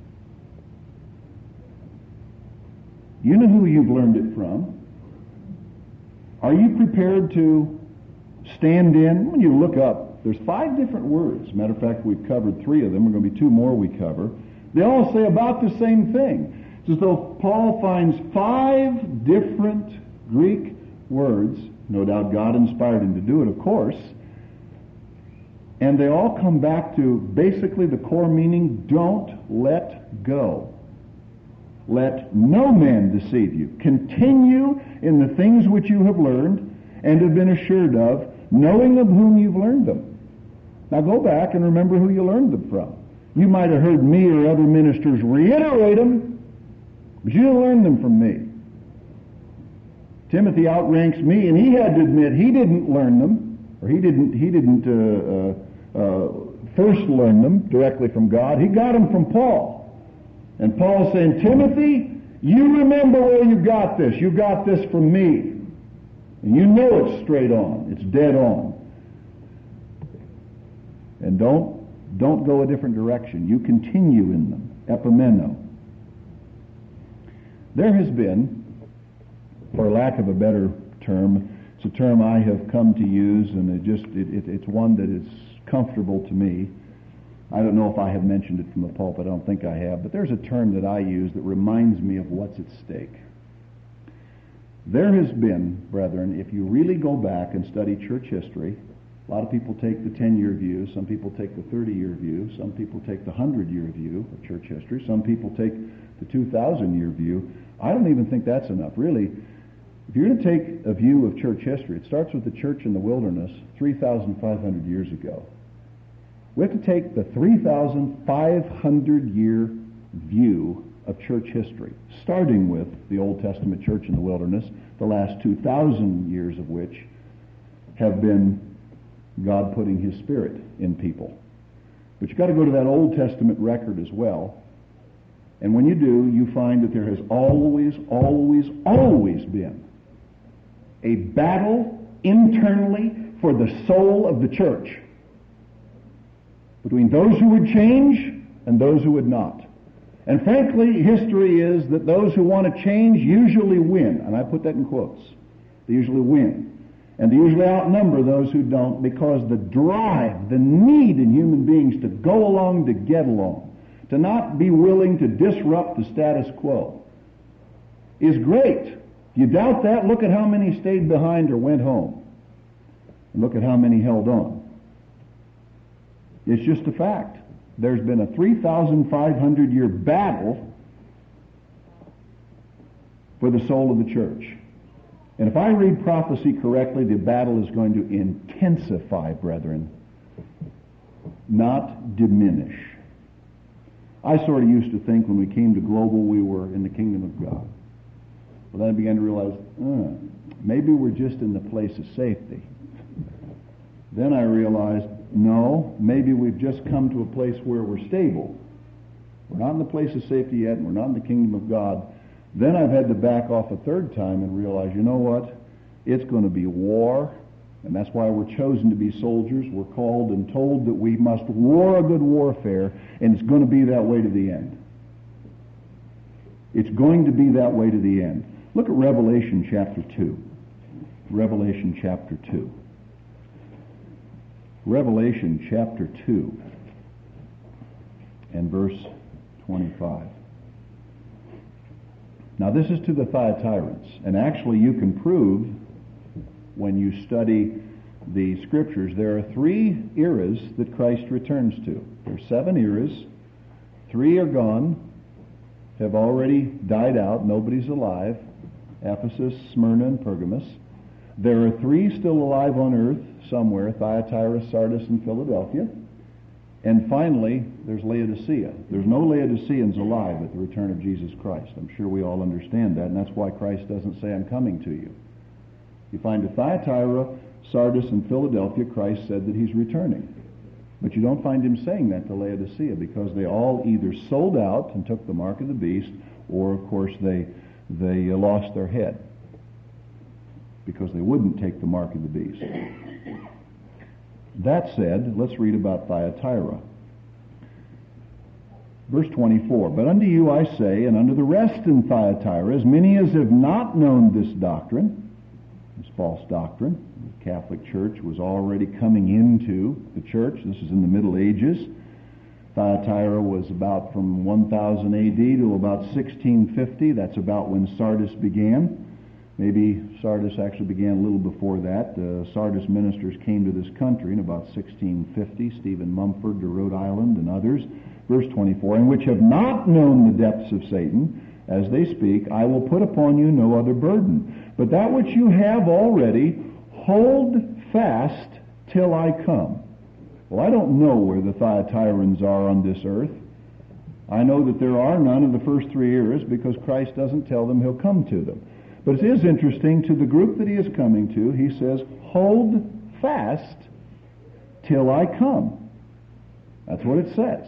You know who you've learned it from. Are you prepared to stand in? When you look up, there's 5 different words. Matter of fact, we've covered 3 of them. We're going to be 2 more we cover. They all say about the same thing. It's as though Paul finds 5 different Greek words. No doubt God inspired him to do it, of course. And they all come back to basically the core meaning, don't let go. Let no man deceive you. Continue in the things which you have learned and have been assured of, knowing of whom you've learned them. Now go back and remember who you learned them from. You might have heard me or other ministers reiterate them, but you didn't learn them from me. Timothy outranks me, and he had to admit he didn't learn them, or he didn't first learn them directly from God. He got them from Paul. And Paul's saying, Timothy, you remember where you got this. You got this from me. And you know it's straight on. It's dead on. And don't go a different direction. You continue in them. Epimeno. There has been, for lack of a better term, it's a term I have come to use, and it's one that is comfortable to me. I don't know if I have mentioned it from the pulpit. I don't think I have. But there's a term that I use that reminds me of what's at stake. There has been, brethren, if you really go back and study church history, a lot of people take the 10-year view. Some people take the 30-year view. Some people take the 100-year view of church history. Some people take the 2,000-year view. I don't even think that's enough. Really, if you're going to take a view of church history, it starts with the church in the wilderness 3,500 years ago. We have to take the 3,500-year view of church history, starting with the Old Testament church in the wilderness, the last 2,000 years of which have been God putting His Spirit in people. But you've got to go to that Old Testament record as well. And when you do, you find that there has always, always, always been a battle internally for the soul of the church, between those who would change and those who would not. And frankly, history is that those who want to change usually win. And I put that in quotes. They usually win. And they usually outnumber those who don't, because the drive, the need in human beings to go along, to get along, to not be willing to disrupt the status quo is great. If you doubt that, look at how many stayed behind or went home. And look at how many held on. It's just a fact. There's been a 3,500-year battle for the soul of the church. And if I read prophecy correctly, the battle is going to intensify, brethren, not diminish. I sort of used to think when we came to global, we were in the kingdom of God. But then I began to realize, maybe we're just in the place of safety. Then I realized, no, maybe we've just come to a place where we're stable. We're not in the place of safety yet, and we're not in the kingdom of God. Then I've had to back off a third time and realize, you know what? It's going to be war, and that's why we're chosen to be soldiers. We're called and told that we must war a good warfare, and it's going to be that way to the end. It's going to be that way to the end. Look at Revelation chapter 2. Revelation chapter 2. Revelation chapter 2 and verse 25. Now this is to the Thyatirians, and actually you can prove when you study the Scriptures there are 3 eras that Christ returns to. There are 7 eras. 3 are gone, have already died out, nobody's alive. Ephesus, Smyrna, and Pergamos. There are 3 still alive on earth somewhere, Thyatira, Sardis, and Philadelphia. And finally, there's Laodicea. There's no Laodiceans alive at the return of Jesus Christ. I'm sure we all understand that, and that's why Christ doesn't say, I'm coming to you. You find at Thyatira, Sardis, and Philadelphia, Christ said that he's returning. But you don't find him saying that to Laodicea, because they all either sold out and took the mark of the beast, or, of course, they lost their head because they wouldn't take the mark of the beast. That said, let's read about Thyatira. Verse 24, But unto you I say, and unto the rest in Thyatira, as many as have not known this doctrine, this false doctrine, the Catholic Church was already coming into the church. This is in the Middle Ages. Thyatira was about from 1000 A.D. to about 1650. That's about when Sardis began. Maybe Sardis actually began a little before that. Sardis ministers came to this country in about 1650, Stephen Mumford to Rhode Island and others. Verse 24, And which have not known the depths of Satan, as they speak, I will put upon you no other burden. But that which you have already, hold fast till I come. Well, I don't know where the Thyatirans are on this earth. I know that there are none in the first 3 eras because Christ doesn't tell them he'll come to them. But it is interesting, to the group that he is coming to, he says, hold fast till I come. That's what it says.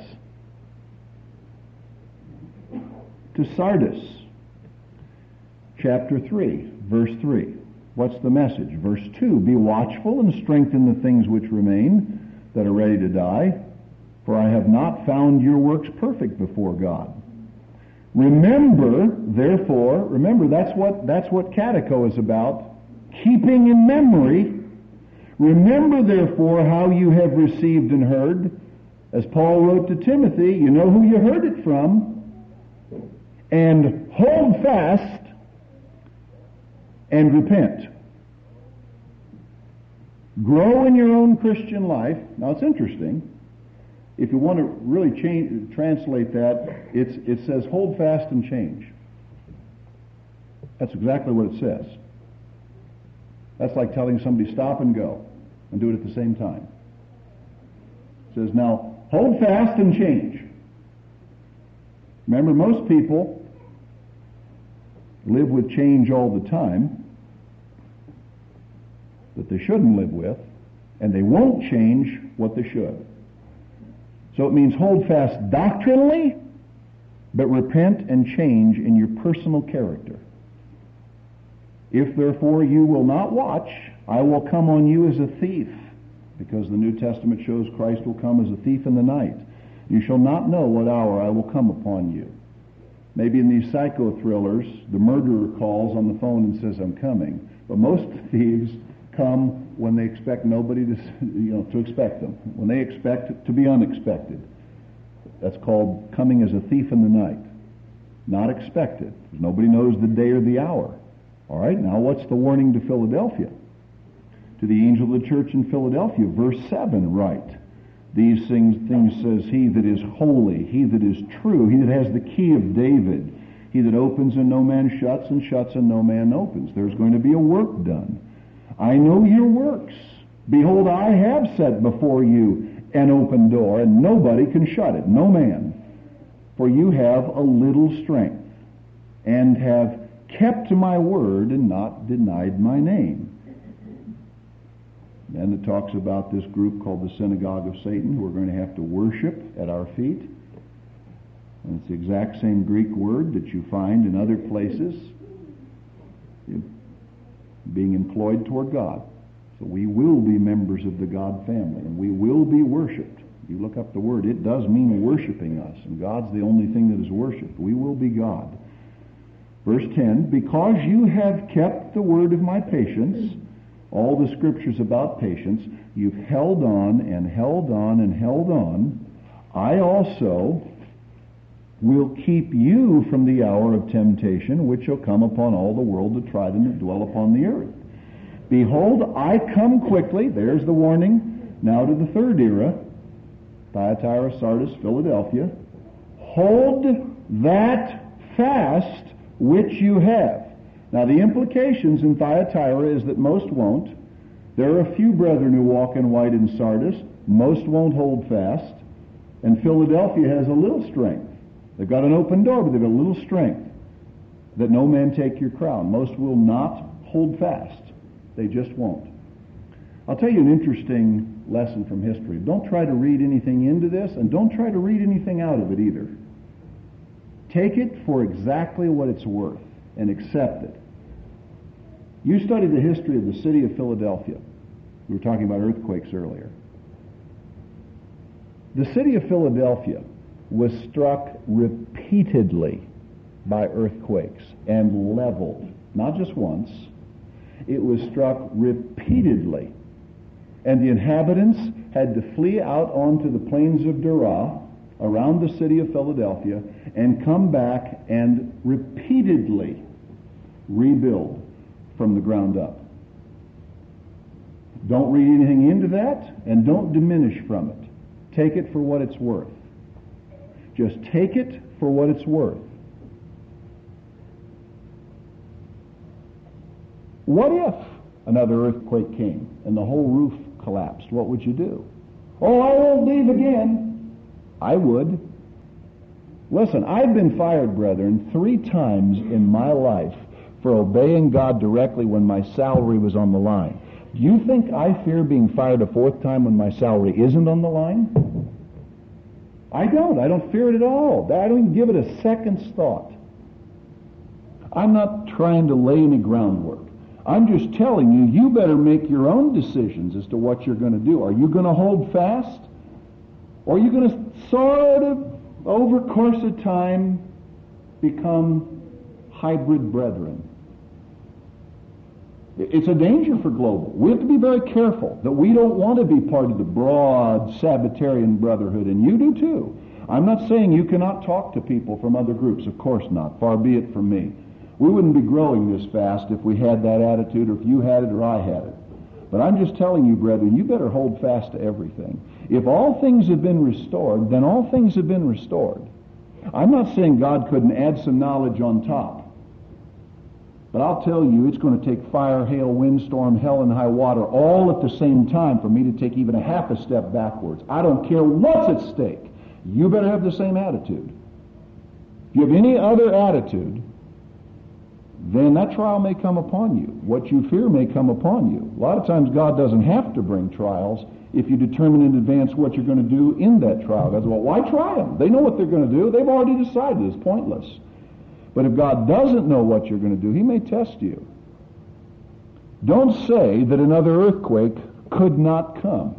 To Sardis, chapter 3, verse 3. What's the message? Verse 2, Be watchful and strengthen the things which remain that are ready to die, for I have not found your works perfect before God. Remember, therefore, that's what catechô is about, keeping in memory. Remember, therefore, how you have received and heard. As Paul wrote to Timothy, you know who you heard it from. And hold fast and repent. Grow in your own Christian life. Now, it's interesting. If you want to really translate that, it says hold fast and change. That's exactly what it says. That's like telling somebody stop and go and do it at the same time. It says, now, hold fast and change. Remember, most people live with change all the time that they shouldn't live with, and they won't change what they should. So it means hold fast doctrinally, but repent and change in your personal character. If therefore you will not watch, I will come on you as a thief, because the New Testament shows Christ will come as a thief in the night. You shall not know what hour I will come upon you. Maybe in these psycho thrillers, the murderer calls on the phone and says, I'm coming. But most thieves come when they expect nobody to expect them. When they expect to be unexpected. That's called coming as a thief in the night. Not expected. Nobody knows the day or the hour. All right, now what's the warning to Philadelphia? To the angel of the church in Philadelphia, verse 7, right. These things says he that is holy, he that is true, he that has the key of David, he that opens and no man shuts, and shuts and no man opens. There's going to be a work done. I know your works. Behold, I have set before you an open door, and nobody can shut it, no man. For you have a little strength, and have kept my word, and not denied my name. Then it talks about this group called the Synagogue of Satan, who are going to have to worship at our feet. And it's the exact same Greek word that you find in other places, being employed toward God. So we will be members of the God family, and we will be worshipped. You look up the word, it does mean worshiping us, and God's the only thing that is worshipped. We will be God. Verse 10, because you have kept the word of my patience, all the scriptures about patience, you've held on and held on and held on, I also will keep you from the hour of temptation, which shall come upon all the world to try them that dwell upon the earth. Behold, I come quickly. There's the warning. Now to the third era, Thyatira, Sardis, Philadelphia. Hold that fast which you have. Now the implications in Thyatira is that most won't. There are a few brethren who walk in white in Sardis. Most won't hold fast. And Philadelphia has a little strength. They've got an open door, but they've got a little strength. That no man take your crown. Most will not hold fast. They just won't. I'll tell you an interesting lesson from history. Don't try to read anything into this, and don't try to read anything out of it either. Take it for exactly what it's worth, and accept it. You study the history of the city of Philadelphia. We were talking about earthquakes earlier. The city of Philadelphia was struck repeatedly by earthquakes and leveled, not just once. It was struck repeatedly. And the inhabitants had to flee out onto the plains of Dura, around the city of Philadelphia, and come back and repeatedly rebuild from the ground up. Don't read anything into that, and don't diminish from it. Take it for what it's worth. Just take it for what it's worth. What if another earthquake came and the whole roof collapsed? What would you do? Oh, I won't leave again. I would. Listen, I've been fired, brethren, 3 times in my life for obeying God directly when my salary was on the line. Do you think I fear being fired a 4th time when my salary isn't on the line? I don't. I don't fear it at all. I don't even give it a second's thought. I'm not trying to lay any groundwork. I'm just telling you, you better make your own decisions as to what you're going to do. Are you going to hold fast? Or are you going to sort of, over course of time, become hybrid brethren? It's a danger for global. We have to be very careful that we don't want to be part of the broad Sabbatarian brotherhood, and you do too. I'm not saying you cannot talk to people from other groups. Of course not. Far be it from me. We wouldn't be growing this fast if we had that attitude, or if you had it or I had it. But I'm just telling you, brethren, you better hold fast to everything. If all things have been restored, then all things have been restored. I'm not saying God couldn't add some knowledge on top. But I'll tell you, it's going to take fire, hail, windstorm, hell, and high water all at the same time for me to take even a half a step backwards. I don't care what's at stake. You better have the same attitude. If you have any other attitude, then that trial may come upon you. What you fear may come upon you. A lot of times God doesn't have to bring trials if you determine in advance what you're going to do in that trial. God says, well, why try them? They know what they're going to do. They've already decided it's pointless. But if God doesn't know what you're going to do, He may test you. Don't say that another earthquake could not come.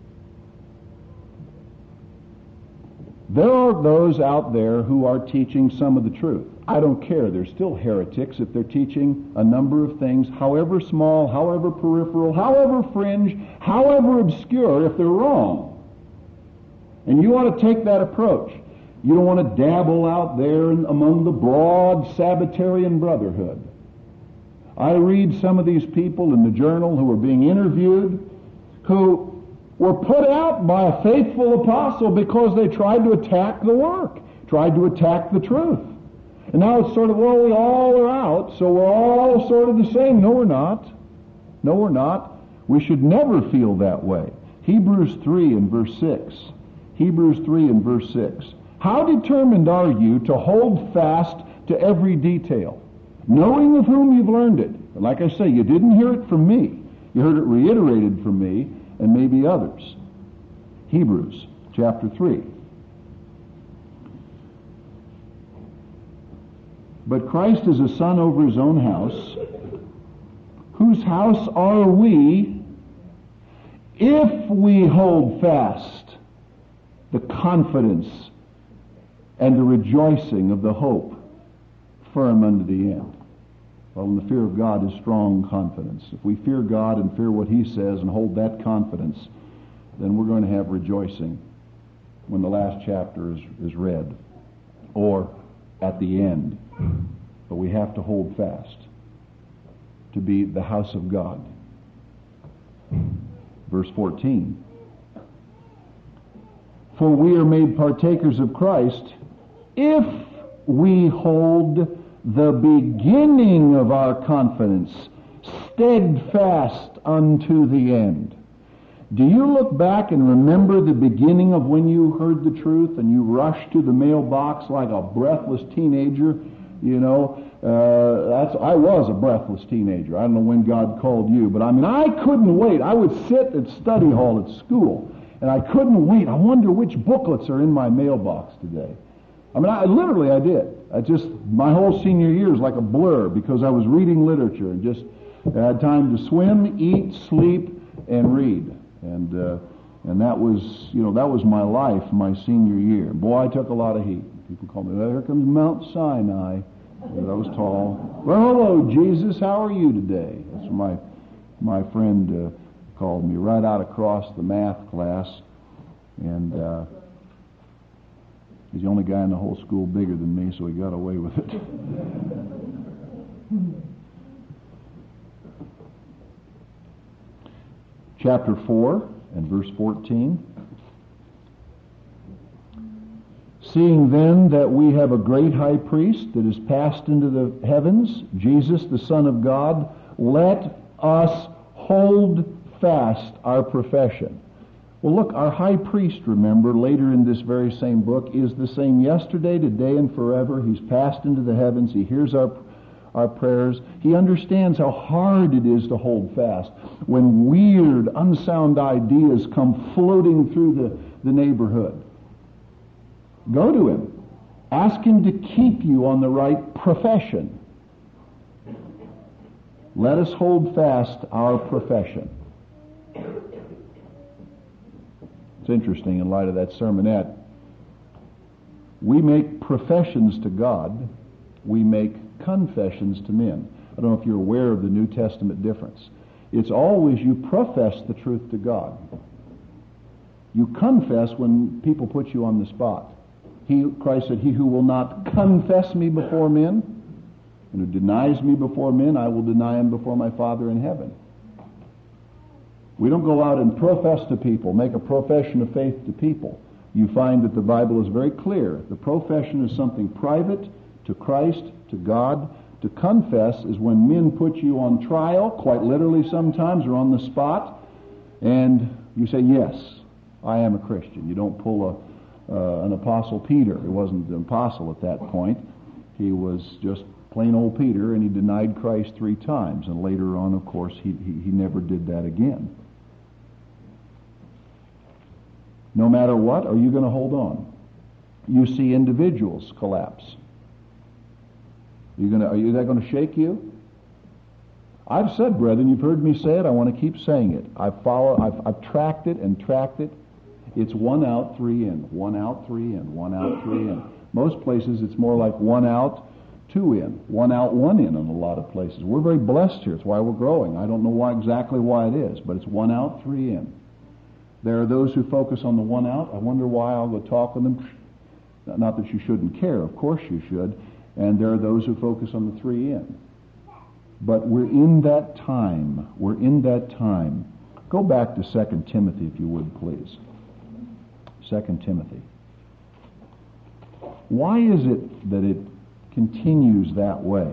There are those out there who are teaching some of the truth. I don't care. They're still heretics if they're teaching a number of things, however small, however peripheral, however fringe, however obscure, if they're wrong. And you ought to take that approach. You don't want to dabble out there among the broad Sabbatarian brotherhood. I read some of these people in the journal who are being interviewed who were put out by a faithful apostle because they tried to attack the work, tried to attack the truth. And now it's sort of, well, we all are out, so we're all sort of the same. No, we're not. No, we're not. We should never feel that way. Hebrews 3 and verse 6. Hebrews 3 and verse 6. How determined are you to hold fast to every detail, knowing of whom you've learned it? And like I say, you didn't hear it from me. You heard it reiterated from me and maybe others. Hebrews chapter 3. But Christ is a son over his own house, whose house are we if we hold fast the confidence and the rejoicing of the hope firm unto the end. Well, in the fear of God is strong confidence. If we fear God and fear what He says and hold that confidence, then we're going to have rejoicing when the last chapter is read, or at the end. But we have to hold fast to be the house of God. Verse 14. For we are made partakers of Christ if we hold the beginning of our confidence steadfast unto the end. Do you look back and remember the beginning of when you heard the truth and you rushed to the mailbox like a breathless teenager? You know, I was a breathless teenager. I don't know when God called you, but I couldn't wait. I would sit at study hall at school, and I couldn't wait. I wonder which booklets are in my mailbox today. I did. My whole senior year was like a blur because I was reading literature and just had time to swim, eat, sleep, and read. And that was my life, my senior year. Boy, I took a lot of heat. People call me, "Here comes Mount Sinai." I was tall. "Well, hello, Jesus. How are you today?" That's what my friend called me right out across the math class. And he's the only guy in the whole school bigger than me, so he got away with it. Chapter 4 and verse 14. "Seeing then that we have a great high priest that is passed into the heavens, Jesus the Son of God, let us hold fast our profession." Well, look, our high priest, remember, later in this very same book, is the same yesterday, today, and forever. He's passed into the heavens. He hears our prayers. He understands how hard it is to hold fast when weird, unsound ideas come floating through the neighborhood. Go to him. Ask him to keep you on the right profession. Let us hold fast our profession. It's interesting in light of that sermonette. We make professions to God. We make confessions to men. I don't know if you're aware of the New Testament difference. It's always you profess the truth to God. You confess when people put you on the spot. Christ said, "He who will not confess me before men, and who denies me before men, I will deny him before my Father in heaven." We don't go out and profess to people, make a profession of faith to people. You find that the Bible is very clear. The profession is something private to Christ, to God. To confess is when men put you on trial, quite literally sometimes, or on the spot, and you say, "Yes, I am a Christian." You don't pull an Apostle Peter. He wasn't an apostle at that point. He was just plain old Peter, and he denied Christ 3 times. And later on, of course, he never did that again. No matter what, are you going to hold on? You see individuals collapse. Is that going to shake you? I've said, brethren, you've heard me say it. I want to keep saying it. I've tracked it and tracked it. It's 1 out, 3 in. 1 out, 3 in. 1 out, 3 in. Most places it's more like 1 out, 2 in. 1 out, 1 in a lot of places. We're very blessed here. It's why we're growing. I don't know exactly why it is, but it's 1 out, 3 in. There are those who focus on the 1 out. I wonder why. I'll go talk with them. Not that you shouldn't care. Of course you should. And there are those who focus on the 3 in. But we're in that time. We're in that time. Go back to 2 Timothy, if you would, please. 2 Timothy. Why is it that it continues that way?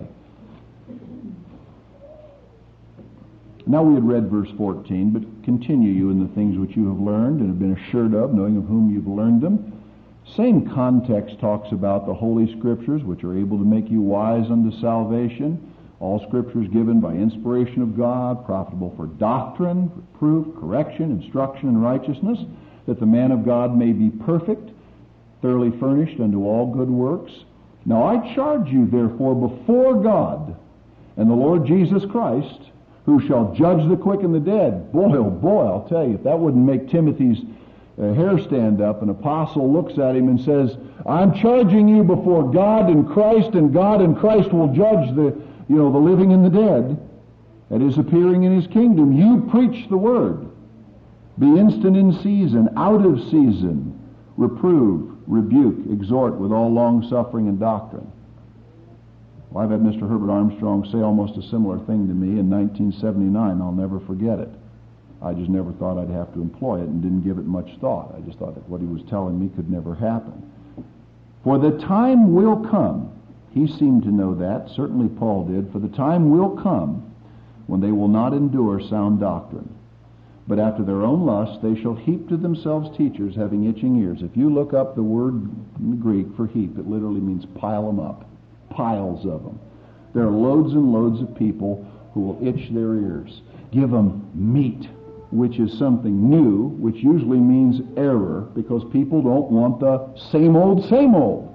Now we had read verse 14, but continue you in the things which you have learned and have been assured of, knowing of whom you've learned them. Same context talks about the Holy Scriptures, which are able to make you wise unto salvation. All Scripture is given by inspiration of God, profitable for doctrine, reproof, correction, instruction in righteousness, that the man of God may be perfect, thoroughly furnished unto all good works. Now I charge you, therefore, before God and the Lord Jesus Christ, who shall judge the quick and the dead. Boy, oh boy, I'll tell you, if that wouldn't make Timothy's hair stand up, an apostle looks at him and says, "I'm charging you before God and Christ will judge the living and the dead at his appearing in his kingdom. You preach the word. Be instant in season, out of season. Reprove, rebuke, exhort with all long suffering and doctrine." Well, I've had Mr. Herbert Armstrong say almost a similar thing to me in 1979. I'll never forget it. I just never thought I'd have to employ it and didn't give it much thought. I just thought that what he was telling me could never happen. For the time will come, he seemed to know that, certainly Paul did, for the time will come when they will not endure sound doctrine, But after their own lust they shall heap to themselves teachers having itching ears. If you look up the word in the Greek for heap, it literally means pile them up. Piles of them. There are loads and loads of people who will itch their ears. Give them meat, which is something new, which usually means error, because people don't want the same old, same old.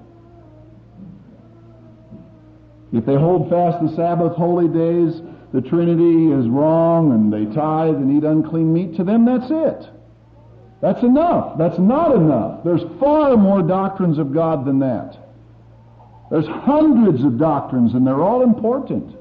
If they hold fast the Sabbath, holy days, the Trinity is wrong, and they tithe and eat unclean meat, to them that's it. That's enough. That's not enough. There's far more doctrines of God than that. There's hundreds of doctrines, and they're all important.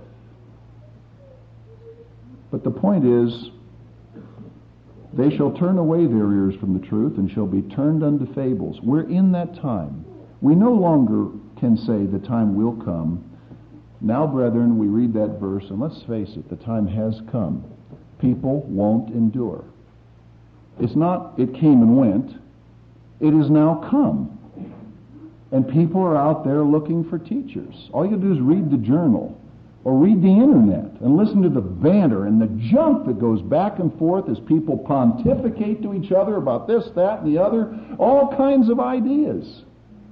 But the point is, they shall turn away their ears from the truth and shall be turned unto fables. We're in that time. We no longer can say the time will come. Now, brethren, we read that verse, and let's face it, the time has come. People won't endure. It's not, it came and went. It is now come. And people are out there looking for teachers. All you got to do is read the journal or read the internet and listen to the banter and the junk that goes back and forth as people pontificate to each other about this, that, and the other, all kinds of ideas.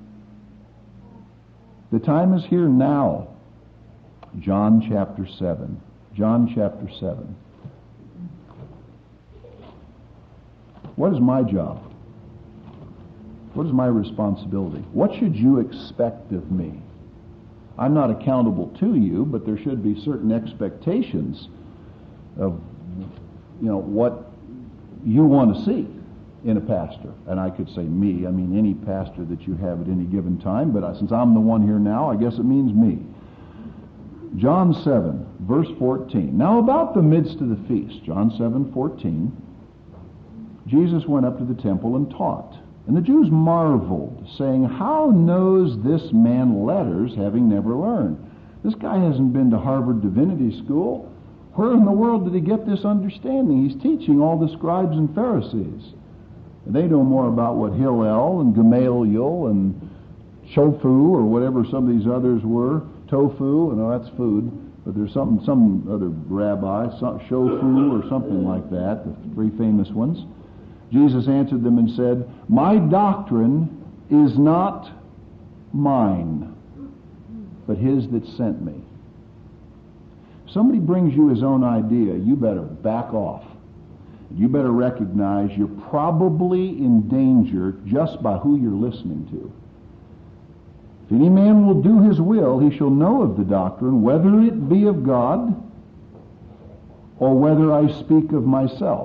The time is here now. John chapter 7. John chapter 7. What is my job? What is my responsibility? What should you expect of me? I'm not accountable to you, but there should be certain expectations of, what you want to see in a pastor. And I could say me, I mean any pastor that you have at any given time, but since I'm the one here now, I guess it means me. John 7, verse 14. Now about the midst of the feast, John 7:14, Jesus went up to the temple and taught. And the Jews marveled, saying, How knows this man letters, having never learned? This guy hasn't been to Harvard Divinity School. Where in the world did he get this understanding? He's teaching all the scribes and Pharisees. And they know more about what Hillel and Gamaliel and Chofu or whatever some of these others were. Tofu, that's food, but there's some other rabbi, Shofu or something like that, the three famous ones. Jesus answered them and said, My doctrine is not mine, but his that sent me. If somebody brings you his own idea, you better back off. You better recognize you're probably in danger just by who you're listening to. If any man will do his will, he shall know of the doctrine, whether it be of God or whether I speak of myself.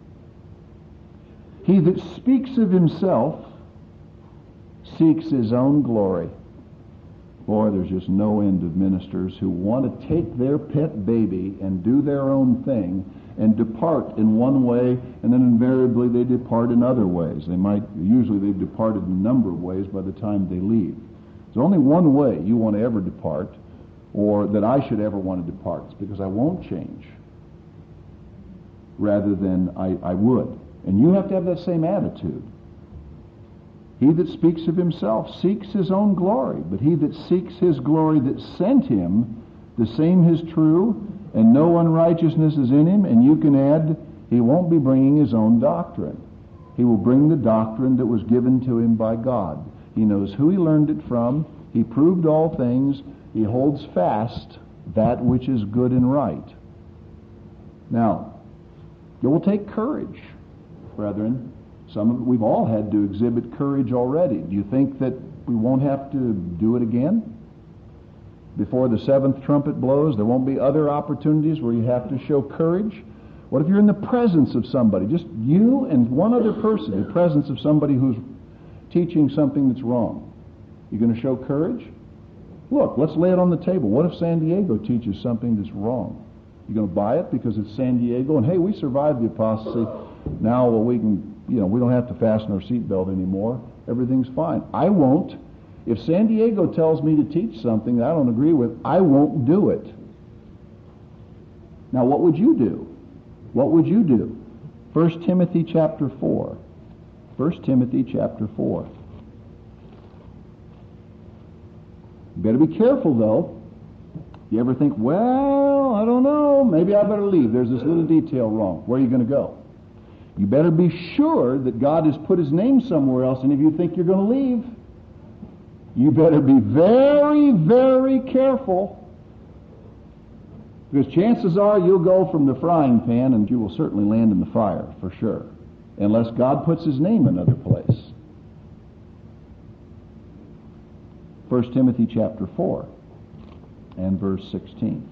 He that speaks of himself seeks his own glory. Boy, there's just no end of ministers who want to take their pet baby and do their own thing and depart in one way, and then invariably they depart in other ways. Usually they've departed in a number of ways by the time they leave. There's only one way you want to ever depart, or that I should ever want to depart. It's because I won't change, rather than I would. And you have to have that same attitude. He that speaks of himself seeks his own glory, but he that seeks his glory that sent him, the same is true, and no unrighteousness is in him. And you can add, he won't be bringing his own doctrine. He will bring the doctrine that was given to him by God. He knows who he learned it from. He proved all things. He holds fast that which is good and right. Now, it will take courage, brethren. We've all had to exhibit courage already. Do you think that we won't have to do it again? Before the seventh trumpet blows, there won't be other opportunities where you have to show courage? What if you're in the presence of somebody, just you and one other person, in the presence of somebody who's teaching something that's wrong? You going to show courage? Look, let's lay it on the table. What if San Diego teaches something that's wrong? You going to buy it because it's San Diego? And hey, we survived the apostasy. Now, we can, we don't have to fasten our seatbelt anymore. Everything's fine. I won't. If San Diego tells me to teach something that I don't agree with, I won't do it. Now, what would you do? What would you do? 1 Timothy chapter 4. 1 Timothy chapter 4. You better be careful, though. You ever think, well, I don't know, maybe I better leave. There's this little detail wrong. Where are you going to go? You better be sure that God has put his name somewhere else, and if you think you're going to leave, you better be very, very careful. Because chances are you'll go from the frying pan and you will certainly land in the fire, for sure. Unless God puts his name in another place. 1 Timothy chapter 4 and verse 16.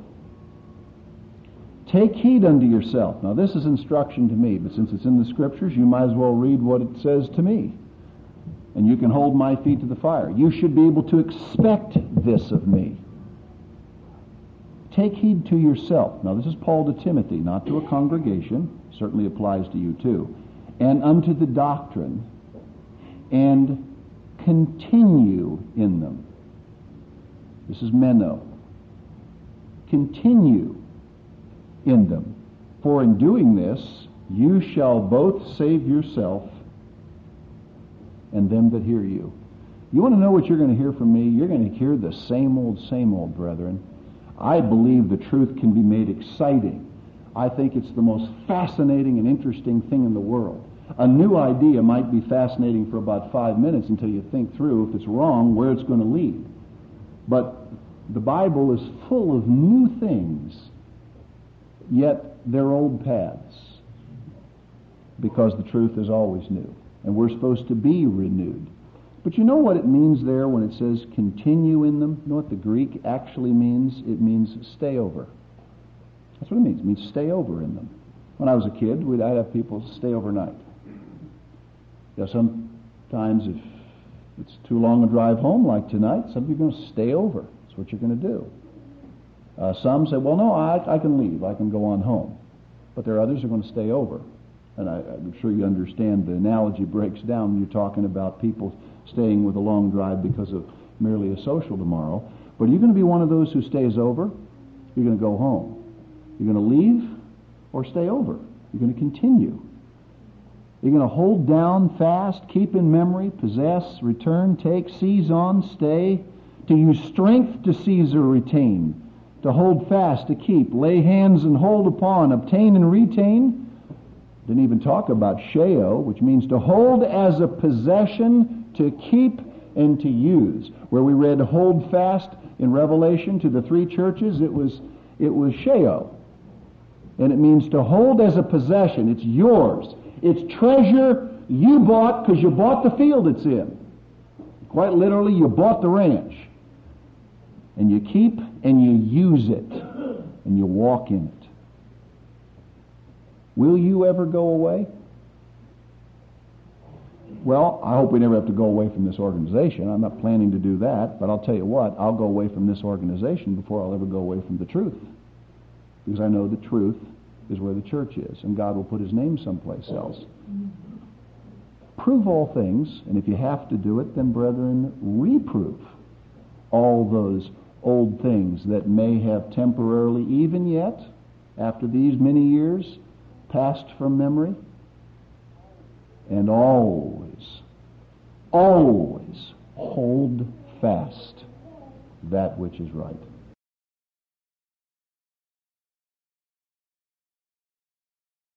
Take heed unto yourself. Now this is instruction to me, but since it's in the Scriptures, you might as well read what it says to me. And you can hold my feet to the fire. You should be able to expect this of me. Take heed to yourself. Now this is Paul to Timothy, not to a congregation. Certainly applies to you too. And unto the doctrine. And continue in them. This is meno. Continue in them. For in doing this, you shall both save yourself and them that hear you. You want to know what you're going to hear from me? You're going to hear the same old, brethren. I believe the truth can be made exciting. I think it's the most fascinating and interesting thing in the world. A new idea might be fascinating for about 5 minutes until you think through, if it's wrong, where it's going to lead. But the Bible is full of new things, yet they're old paths, because the truth is always new. And we're supposed to be renewed. But you know what it means there when it says continue in them? You know what the Greek actually means? It means stay over. That's what it means. It means stay over in them. When I was a kid, I'd have people stay overnight. You know, sometimes if it's too long a drive home, like tonight, some of you are going to stay over. That's what you're going to do. Some say, well, no, I can leave. I can go on home. But there are others who are going to stay over. And I'm sure you understand the analogy breaks down when you're talking about people staying with a long drive because of merely a social tomorrow. But are you going to be one of those who stays over? You're going to go home. You're going to leave or stay over. You're going to continue. You're going to hold down, fast, keep in memory, possess, return, take, seize on, stay, to use strength to seize or retain, to hold fast, to keep, lay hands and hold upon, obtain and retain. Didn't even talk about sheo, which means to hold as a possession, to keep and to use. Where we read hold fast in Revelation to the 3 churches, it was sheo. And it means to hold as a possession. It's yours. It's treasure you bought because you bought the field it's in. Quite literally, you bought the ranch. And you keep and you use it. And you walk in it. Will you ever go away? Well, I hope we never have to go away from this organization. I'm not planning to do that, but I'll tell you what, I'll go away from this organization before I'll ever go away from the truth. Because I know the truth is where the church is, and God will put his name someplace else. Prove all things, and if you have to do it, then brethren, reprove all those old things that may have temporarily, even yet, after these many years, passed from memory, and always hold fast that which is right.